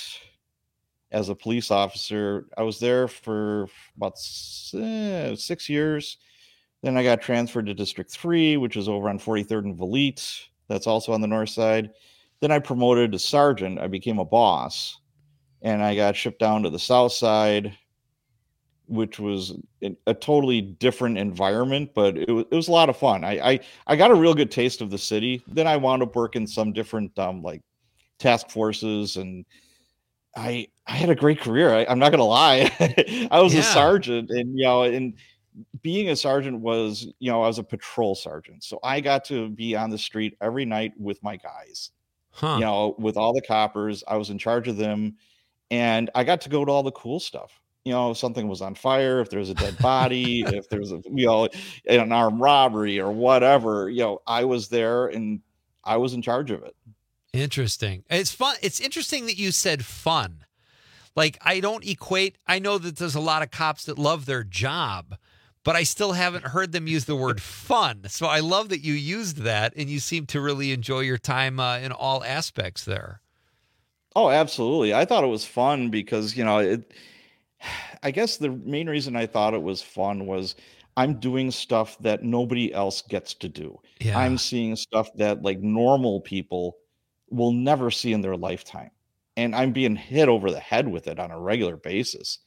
as a police officer. I was there for about uh, six years. Then I got transferred to District three, which is over on forty-third and Valete. That's also on the north side. Then I promoted to sergeant. I became a boss. And I got shipped down to the south side, which was a totally different environment, but it was, it was a lot of fun. I, I I got a real good taste of the city. Then I wound up working some different um, like task forces, and I I had a great career. I, I'm not gonna lie. I was Yeah. a sergeant, and you know, and being a sergeant was, you know, I was a patrol sergeant, so I got to be on the street every night with my guys. Huh. You know, with all the coppers, I was in charge of them, and I got to go to all the cool stuff. You know, if something was on fire, if there was a dead body, if there was a, you know, an armed robbery or whatever, you know, I was there and I was in charge of it. Interesting. It's fun. It's interesting that you said fun. Like, I don't equate, I know that there's a lot of cops that love their job, but I still haven't heard them use the word fun. So I love that you used that and you seem to really enjoy your time uh, in all aspects there. Oh, absolutely. I thought it was fun because, you know, it, I guess the main reason I thought it was fun was I'm doing stuff that nobody else gets to do. Yeah. I'm seeing stuff that like normal people will never see in their lifetime. And I'm being hit over the head with it on a regular basis.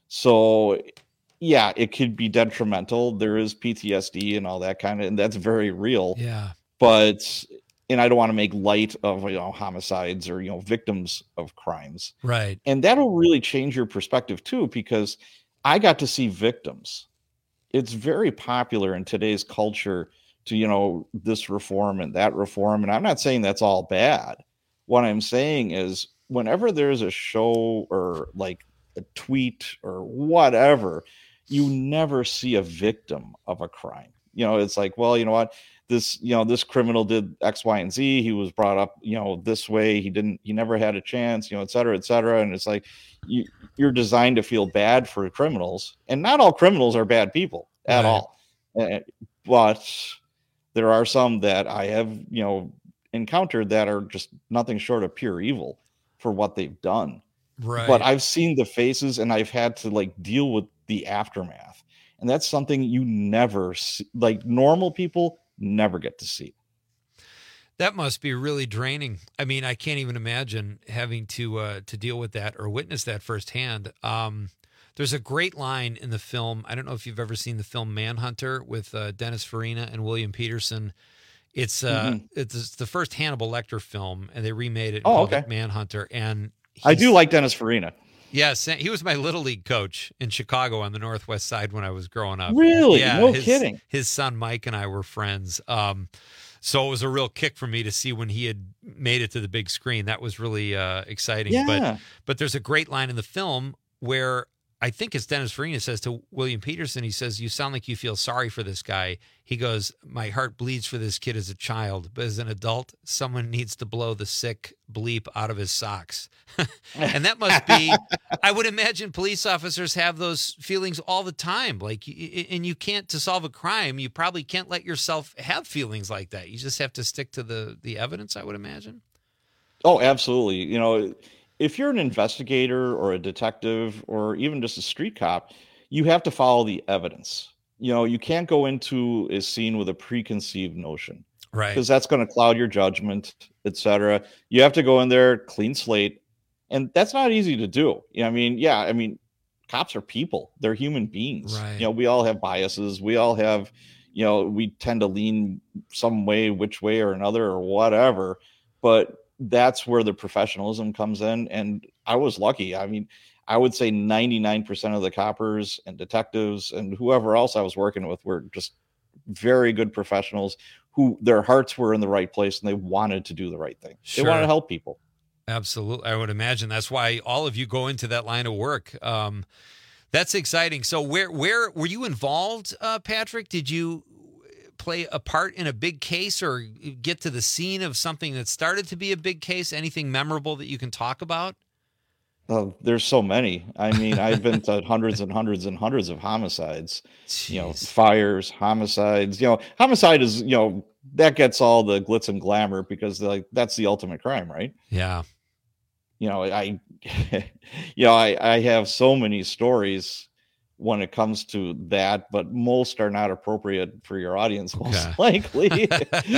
So yeah, it could be detrimental. There is P T S D and all that kind of, and that's very real. Yeah. But, and I don't want to make light of, you know, homicides or, you know, victims of crimes. Right. And that'll really change your perspective too, because I got to see victims. It's very popular in today's culture to, you know, this reform and that reform. And I'm not saying that's all bad. What I'm saying is whenever there's a show or like a tweet or whatever, you never see a victim of a crime. You know, it's like, well, you know what, this, you know, this criminal did X, Y, and Z. He was brought up, you know, this way. He didn't, he never had a chance, you know, et cetera, et cetera. And it's like, you, you're designed to feel bad for criminals, and not all criminals are bad people at Right. all. Uh, but there are some that I have, you know, encountered that are just nothing short of pure evil for what they've done. Right. But I've seen the faces and I've had to like deal with the aftermath. And that's something you never see, like normal people never get to see. That must be really draining. I mean, I can't even imagine having to uh, to deal with that or witness that firsthand. Um, there's a great line in the film. I don't know if you've ever seen the film Manhunter with uh, Dennis Farina and William Peterson. It's uh, Mhm. it's the first Hannibal Lecter film, and they remade it and Oh, called okay. it Manhunter. And I do he's- like Dennis Farina. Yes, he was my little league coach in Chicago on the Northwest Side when I was growing up. Really? Yeah, No his, kidding. His son Mike and I were friends. Um, so it was a real kick for me to see when he had made it to the big screen. That was really uh, exciting. Yeah. But but there's a great line in the film where I think it's Dennis Farina says to William Peterson, he says, "You sound like you feel sorry for this guy." He goes, "My heart bleeds for this kid as a child, but as an adult, someone needs to blow the sick bleep out of his socks." And that must be, I would imagine police officers have those feelings all the time. Like, y- and you can't, to solve a crime, you probably can't let yourself have feelings like that. You just have to stick to the, the evidence, I would imagine. Oh, absolutely. You know, if you're an investigator or a detective or even just a street cop, you have to follow the evidence. You know, you can't go into a scene with a preconceived notion. Right. Because that's going to cloud your judgment, et cetera. You have to go in there, clean slate. And that's not easy to do. You know, I mean, yeah, I mean, cops are people. They're human beings. Right. You know, we all have biases. We all have, you know, we tend to lean some way, which way or another or whatever. But that's where the professionalism comes in. And I was lucky. I mean, I would say ninety-nine percent of the coppers and detectives and whoever else I was working with were just very good professionals who their hearts were in the right place and they wanted to do the right thing. Sure. They wanted to help people. Absolutely. I would imagine that's why all of you go into that line of work. Um, that's exciting. So where, where were you involved, uh, Patrick? Did you play a part in a big case or get to the scene of something that started to be a big case? Anything memorable that you can talk about? Oh, there's so many. I mean, I've been to hundreds and hundreds and hundreds of homicides, Jeez. you know, fires, homicides, you know, homicide is, you know, that gets all the glitz and glamour because like that's the ultimate crime, right? Yeah. You know, I, you know, I, I have so many stories when it comes to that, but most are not appropriate for your audience, most Okay. likely.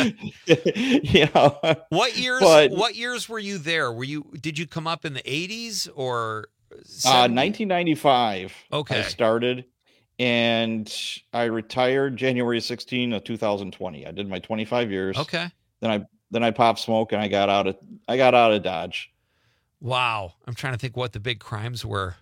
You know, What years? but, what years were you there? Were you? Did you come up in the eighties or? uh, nineteen ninety-five. Okay. I started, and I retired January sixteenth of two thousand twenty. I did my twenty-five years. Okay. Then I then I popped smoke and I got out of I got out of Dodge. Wow. I'm trying to think what the big crimes were.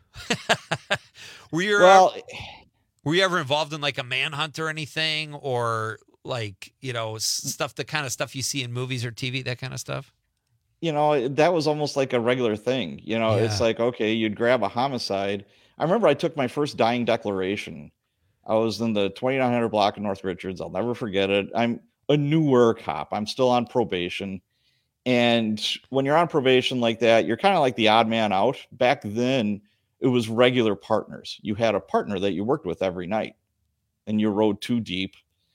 were you Well, were you ever involved in like a manhunt or anything, or like, you know, s- stuff, the kind of stuff you see in movies or T V, that kind of stuff? you know, that was almost like a regular thing. You know, it's Yeah. like, okay, you'd grab a homicide. I remember I took my first dying declaration. I was in the twenty-nine hundred block of North Richards. I'll never forget it. I'm a newer cop. I'm still on probation. And when you're on probation like that, you're kind of like the odd man out. Back then, it was regular partners. You had a partner that you worked with every night, and you rode two deep.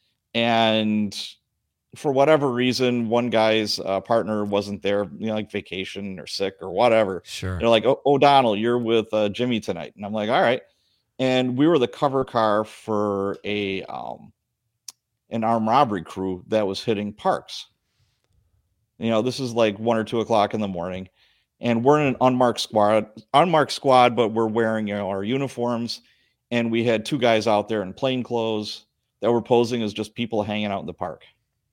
And for whatever reason, one guy's uh, partner wasn't there, you know, like vacation or sick or whatever. Sure. They're like, oh, O'Donnell, you're with uh, Jimmy tonight. And I'm like, all right. And we were the cover car for a um, an armed robbery crew that was hitting parks. You know, this is like one or two o'clock in the morning, and we're in an unmarked squad, unmarked squad, but we're wearing, you know, our uniforms, and we had two guys out there in plain clothes that were posing as just people hanging out in the park.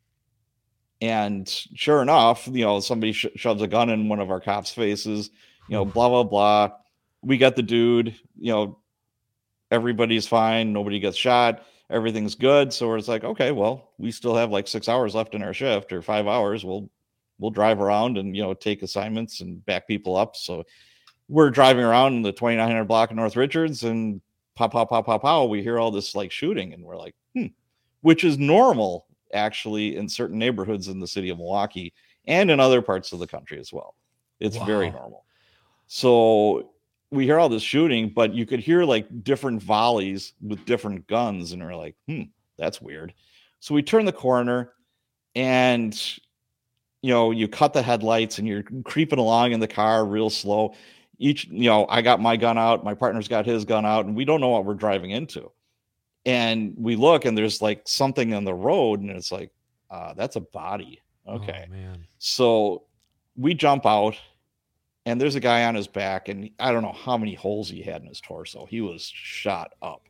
And sure enough, you know, somebody sh- shoves a gun in one of our cops' faces, you know, blah, blah, blah. We got the dude, you know, everybody's fine. Nobody gets shot. Everything's good. So it's like, okay, well, we still have like six hours left in our shift or five hours. We'll, we'll drive around and, you know, take assignments and back people up. So we're driving around in the twenty-nine hundred block of North Richards, and pop, pop, pop, pop, pow. We hear all this like shooting, and we're like, hmm, which is normal actually in certain neighborhoods in the city of Milwaukee and in other parts of the country as well. It's Wow. very normal. So we hear all this shooting, but you could hear like different volleys with different guns, and we're like, hmm, that's weird. So we turn the corner, and you know, you cut the headlights and you're creeping along in the car real slow. Each, you know, I got my gun out, my partner's got his gun out, and we don't know what we're driving into. And we look, and there's like something on the road, and it's like, uh, that's a body. Okay. Oh, man. So we jump out, and there's a guy on his back, and I don't know how many holes he had in his torso. He was shot up.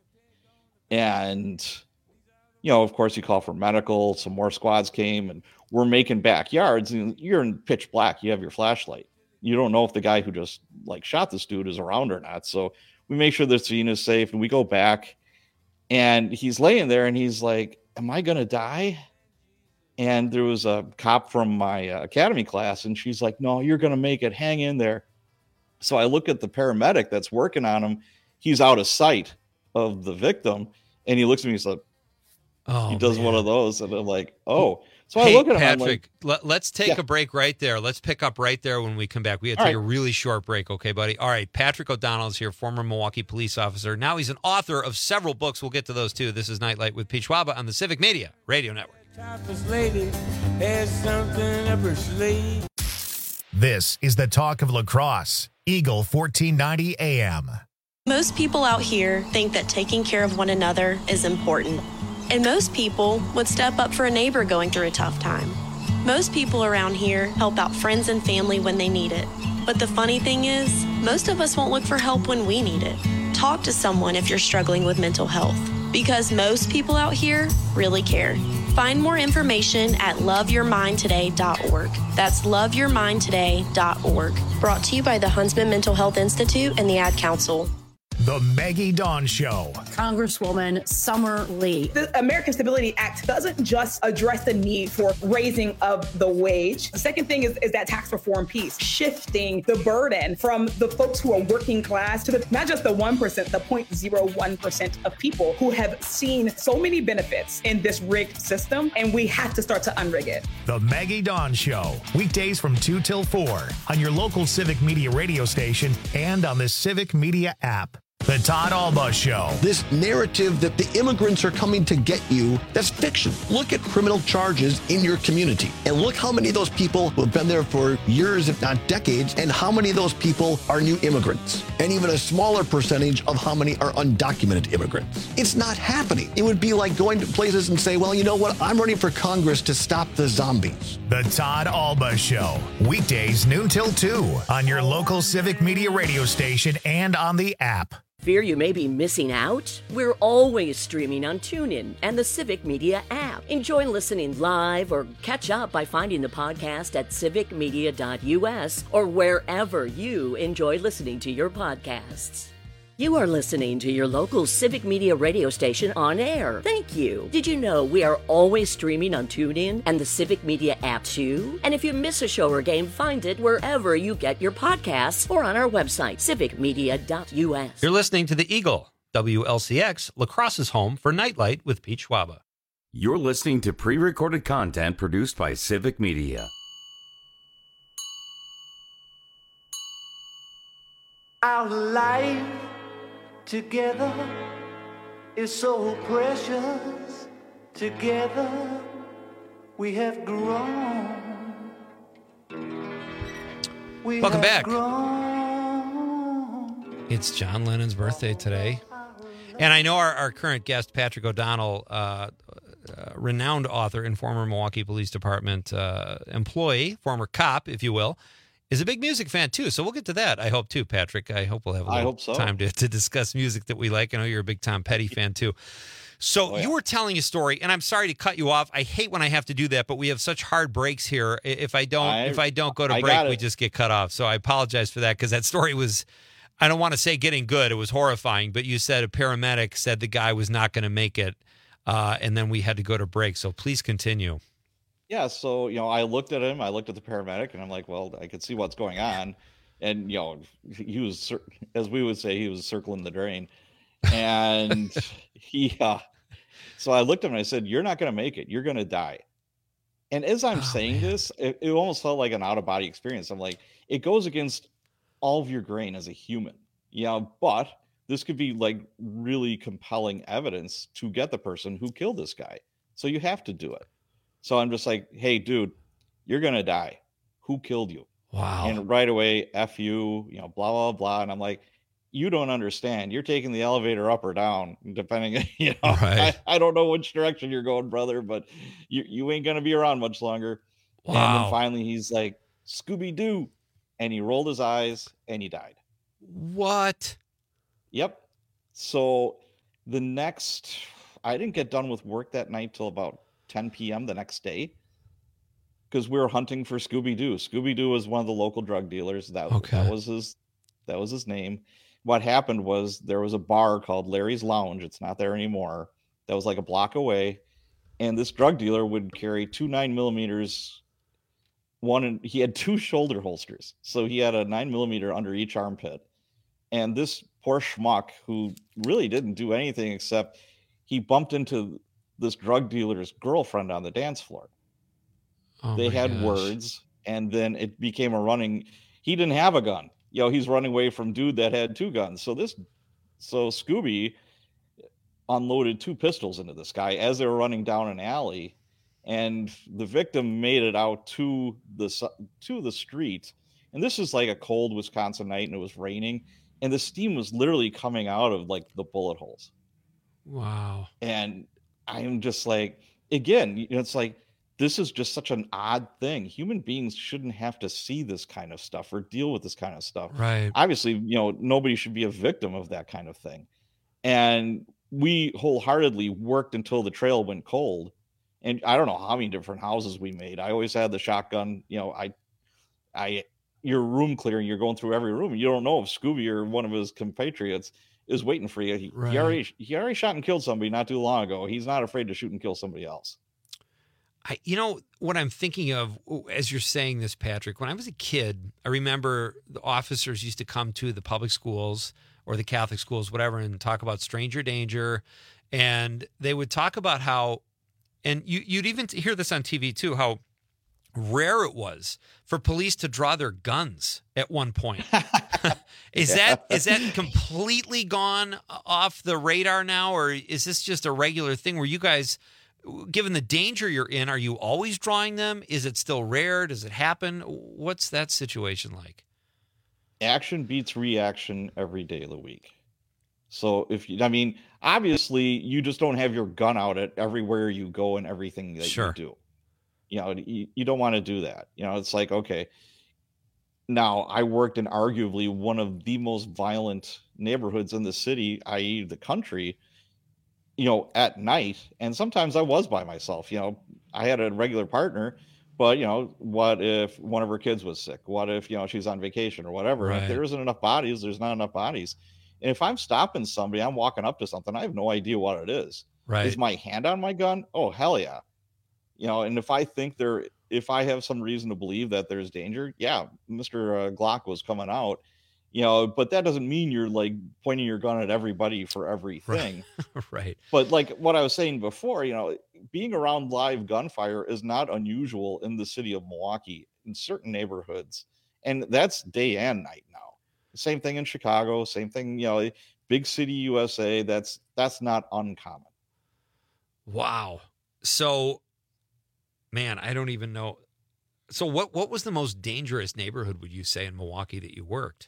And, you know, of course, you call for medical. Some more squads came, and we're making backyards. And you're in pitch black. You have your flashlight. You don't know if the guy who just like shot this dude is around or not. So we make sure the scene is safe, and we go back, and he's laying there, and he's like, am I going to die? And there was a cop from my uh, academy class, and she's like, no, you're going to make it. Hang in there. So I look at the paramedic that's working on him. He's out of sight of the victim, and he looks at me, he's like, Oh, he does man. one of those, and I'm like, oh. So Hey, I look at him, I'm Patrick, like, let, let's take Yeah. a break right there. Let's pick up right there when we come back. We got to All take right. a really short break, okay, buddy? All right, Patrick O'Donnell is here, former Milwaukee police officer. Now he's an author of several books. We'll get to those, too. This is Nightlight with Pete Schwaba on the Civic Media Radio Network. Topless lady has something up her sleeve. This is the Talk of Lacrosse, Eagle fourteen ninety A M. Most people out here think that taking care of one another is important. And most people would step up for a neighbor going through a tough time. Most people around here help out friends and family when they need it. But the funny thing is, most of us won't look for help when we need it. Talk to someone if you're struggling with mental health, because most people out here really care. Find more information at love your mind today dot org. That's love your mind today dot org. Brought to you by the Huntsman Mental Health Institute and the Ad Council. The Maggie Dawn Show. Congresswoman Summer Lee. The American Stability Act doesn't just address the need for raising of the wage. The second thing is, is that tax reform piece, shifting the burden from the folks who are working class to the, not just the one percent, the zero point zero one percent of people who have seen so many benefits in this rigged system, and we have to start to unrig it. The Maggie Dawn Show. Weekdays from two till four on your local Civic Media radio station and on the Civic Media app. The Todd Alba Show. This narrative that the immigrants are coming to get you, that's fiction. Look at criminal charges in your community and look how many of those people who have been there for years, if not decades, and how many of those people are new immigrants, and even a smaller percentage of how many are undocumented immigrants. It's not happening. It would be like going to places and say, well, you know what? I'm running for Congress to stop the zombies. The Todd Alba Show. Weekdays noon till two on your local Civic Media radio station and on the app. Fear you may be missing out? We're always streaming on TuneIn and the Civic Media app. Enjoy listening live or catch up by finding the podcast at civic media dot u s or wherever you enjoy listening to your podcasts. You are listening to your local Civic Media radio station on air. Thank you. Did you know we are always streaming on TuneIn and the Civic Media app too? And if you miss a show or game, find it wherever you get your podcasts or on our website, civic media dot u s. You're listening to the Eagle, W L C X, Lacrosse's home for Nightlight with Pete Schwaba. You're listening to pre-recorded content produced by Civic Media. Our life together is so precious. Together we have grown. We Welcome have back. Grown. It's John Lennon's birthday today. And I know our, our current guest, Patrick O'Donnell, uh, uh, renowned author and former Milwaukee Police Department uh, employee, former cop, if you will, is a big music fan, too. So we'll get to that, I hope, too, Patrick. I hope we'll have a I little hope so. time to, to discuss music that we like. I know you're a big Tom Petty fan, too. So Oh, yeah. you were telling a story, and I'm sorry to cut you off. I hate when I have to do that, but we have such hard breaks here. I- If I don't, I- if I don't go to I break, got we it. just get cut off. So I apologize for that, because that story was, I don't want to say getting good. It was horrifying, but you said a paramedic said the guy was not going to make it, uh, and then we had to go to break. So please continue. Yeah, so you know, I looked at him, I looked at the paramedic, and I'm like, well, I could see what's going on, and you know, he was, cir- as we would say, he was circling the drain, and he, uh, so I looked at him and I said, "You're not going to make it. You're going to die." And as I'm Oh, saying man. this, it, it almost felt like an out of body experience. I'm like, it goes against all of your grain as a human, yeah, but this could be like really compelling evidence to get the person who killed this guy. So you have to do it. So I'm just like, hey, dude, you're going to die. Who killed you? Wow. And right away, F you, you know, blah, blah, blah. And I'm like, you don't understand. You're taking the elevator up or down, depending, you know, Right. I, I don't know which direction you're going, brother, but you, you ain't going to be around much longer. And Wow. then finally he's like, Scooby-Doo. And he rolled his eyes and he died. What? Yep. So the next, I didn't get done with work that night till about ten p.m. the next day because we were hunting for Scooby-Doo. Scooby-Doo was one of the local drug dealers. That, Okay. that was his that was his name. What happened was there was a bar called Larry's Lounge. It's not there anymore. That was like a block away. And this drug dealer would carry two nine millimeters. One, in, he had two shoulder holsters. So he had a nine millimeter under each armpit. And this poor schmuck who really didn't do anything except he bumped into this drug dealer's girlfriend on the dance floor. Oh They my had gosh. words, and then it became a running. He didn't have a gun. You know, he's running away from dude that had two guns. So this, so Scooby unloaded two pistols into this guy as they were running down an alley, and the victim made it out to the s- to the street And this is like a cold Wisconsin night, and it was raining, and the steam was literally coming out of like the bullet holes. Wow. And I'm just like, again, you know, it's like, this is just such an odd thing. Human beings shouldn't have to see this kind of stuff or deal with this kind of stuff. Right. Obviously, you know, nobody should be a victim of that kind of thing. And we wholeheartedly worked until the trail went cold. And I don't know how many different houses we made. I always had the shotgun, you know, I, I, your room clearing, you're going through every room. You don't know if Scooby or one of his compatriots is waiting for you. He, Right. he already, he already shot and killed somebody not too long ago. He's not afraid to shoot and kill somebody else. I, you know, what I'm thinking of as you're saying this, Patrick, when I was a kid, I remember the officers used to come to the public schools or the Catholic schools, whatever, and talk about stranger danger. And they would talk about how, and you, you'd even hear this on T V too, how rare it was for police to draw their guns at one point. Is Yeah. that is that completely gone off the radar now, or is this just a regular thing where you guys, given the danger you're in, are you always drawing them? Is it still rare? Does it happen? What's that situation like? Action beats reaction every day of the week. So if you, I mean, obviously you just don't have your gun out at everywhere you go and everything that Sure. you do. You know, you, you don't want to do that. You know, it's like, okay, now I worked in arguably one of the most violent neighborhoods in the city, that is the country, you know, at night. And sometimes I was by myself. You know, I had a regular partner, but, you know, what if one of her kids was sick? What if, you know, she's on vacation or whatever? And Right. if there isn't enough bodies, there's not enough bodies. And if I'm stopping somebody, I'm walking up to something, I have no idea what it is. Right. Is my hand on my gun? Oh, hell yeah. You know, and if I think there, if I have some reason to believe that there's danger, yeah, Mister Uh, Glock was coming out. You know, but that doesn't mean you're like pointing your gun at everybody for everything. Right. But like what I was saying before, you know, being around live gunfire is not unusual in the city of Milwaukee in certain neighborhoods. And that's day and night now. Same thing in Chicago, same thing, you know, big city U S A. That's that's not uncommon. Wow. So, man, I don't even know. So what what was the most dangerous neighborhood, would you say, in Milwaukee that you worked?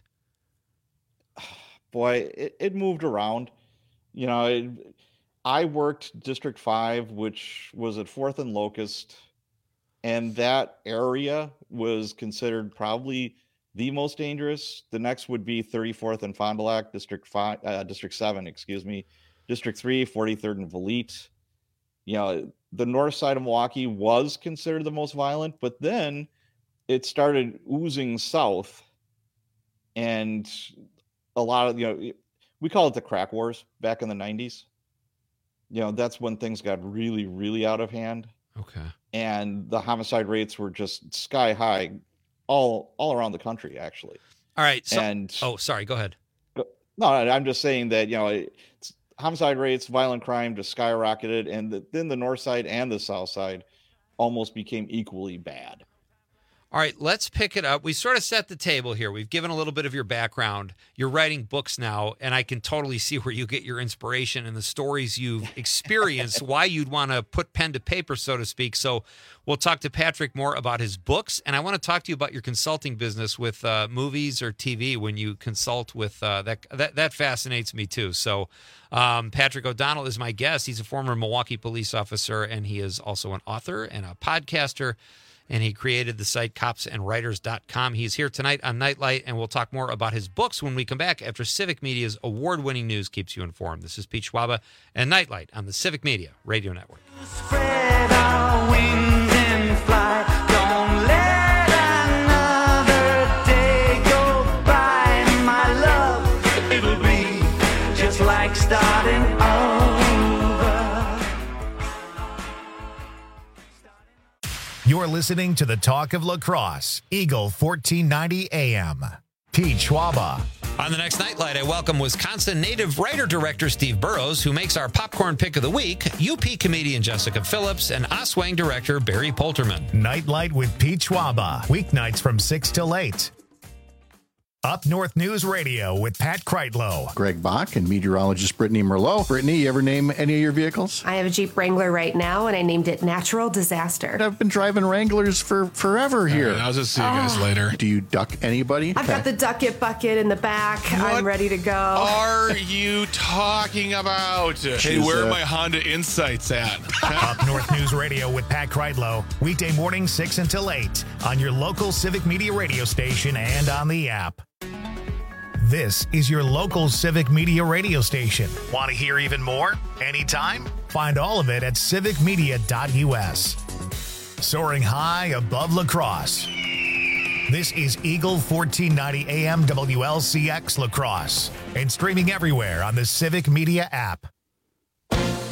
Boy, it, it moved around. You know, it, I worked District five, which was at fourth and Locust, and that area was considered probably the most dangerous. The next would be thirty-fourth and Fond du Lac, District five, uh, District seven, excuse me, District three, forty-third and Valete. You know, the north side of Milwaukee was considered the most violent, but then it started oozing south, and a lot of, you know, we call it the crack wars back in the nineties. You know, that's when things got really, really out of hand. Okay. And the homicide rates were just sky high all all around the country, actually. All right. So, and oh, sorry. Go ahead. No, I'm just saying that, you know, it's, homicide rates, violent crime just skyrocketed, and the, then the north side and the south side almost became equally bad. All right, let's pick it up. We sort of set the table here. We've given a little bit of your background. You're writing books now, and I can totally see where you get your inspiration and the stories you've experienced, why you'd want to put pen to paper, so to speak. So we'll talk to Patrick more about his books, and I want to talk to you about your consulting business with uh, movies or T V when you consult with uh, that, that. That fascinates me, too. So um, Patrick O'Donnell is my guest. He's a former Milwaukee police officer, and he is also an author and a podcaster. And he created the site cops and writers dot com. He's here tonight on Nightlight, and we'll talk more about his books when we come back after Civic Media's award-winning news keeps you informed. This is Pete Schwaba and Nightlight on the Civic Media Radio Network. Spread our wings and fly. Don't let another day go by, my love. It'll be just like starting over. You're listening to the Talk of Lacrosse, Eagle fourteen ninety A M. Pete Schwaba. On the next Nightlight, I welcome Wisconsin native writer-director Steve Burrows, who makes our popcorn pick of the week, U P comedian Jessica Phillips, and Oswang director Barry Polterman. Nightlight with Pete Schwaba. Weeknights from six till eight. Up North News Radio with Pat Kreitlow. Greg Bach and meteorologist Brittany Merlot. Brittany, you ever name any of your vehicles? I have a Jeep Wrangler right now, and I named it Natural Disaster. I've been driving Wranglers for forever here. Right, I'll just see you guys Oh. later. Do you duck anybody? I've got the duck it bucket in the back. I'm ready to go. Are you talking about? Hey, She's, where uh, are my Honda Insights at? Up North News Radio with Pat Kreitlow. Weekday morning six until eight on your local Civic Media radio station and on the app. This is your local Civic Media radio station. Want to hear even more? Anytime? Find all of it at civic media dot u s. Soaring high above La Crosse. This is Eagle fourteen ninety A M W L C X La Crosse and streaming everywhere on the Civic Media app.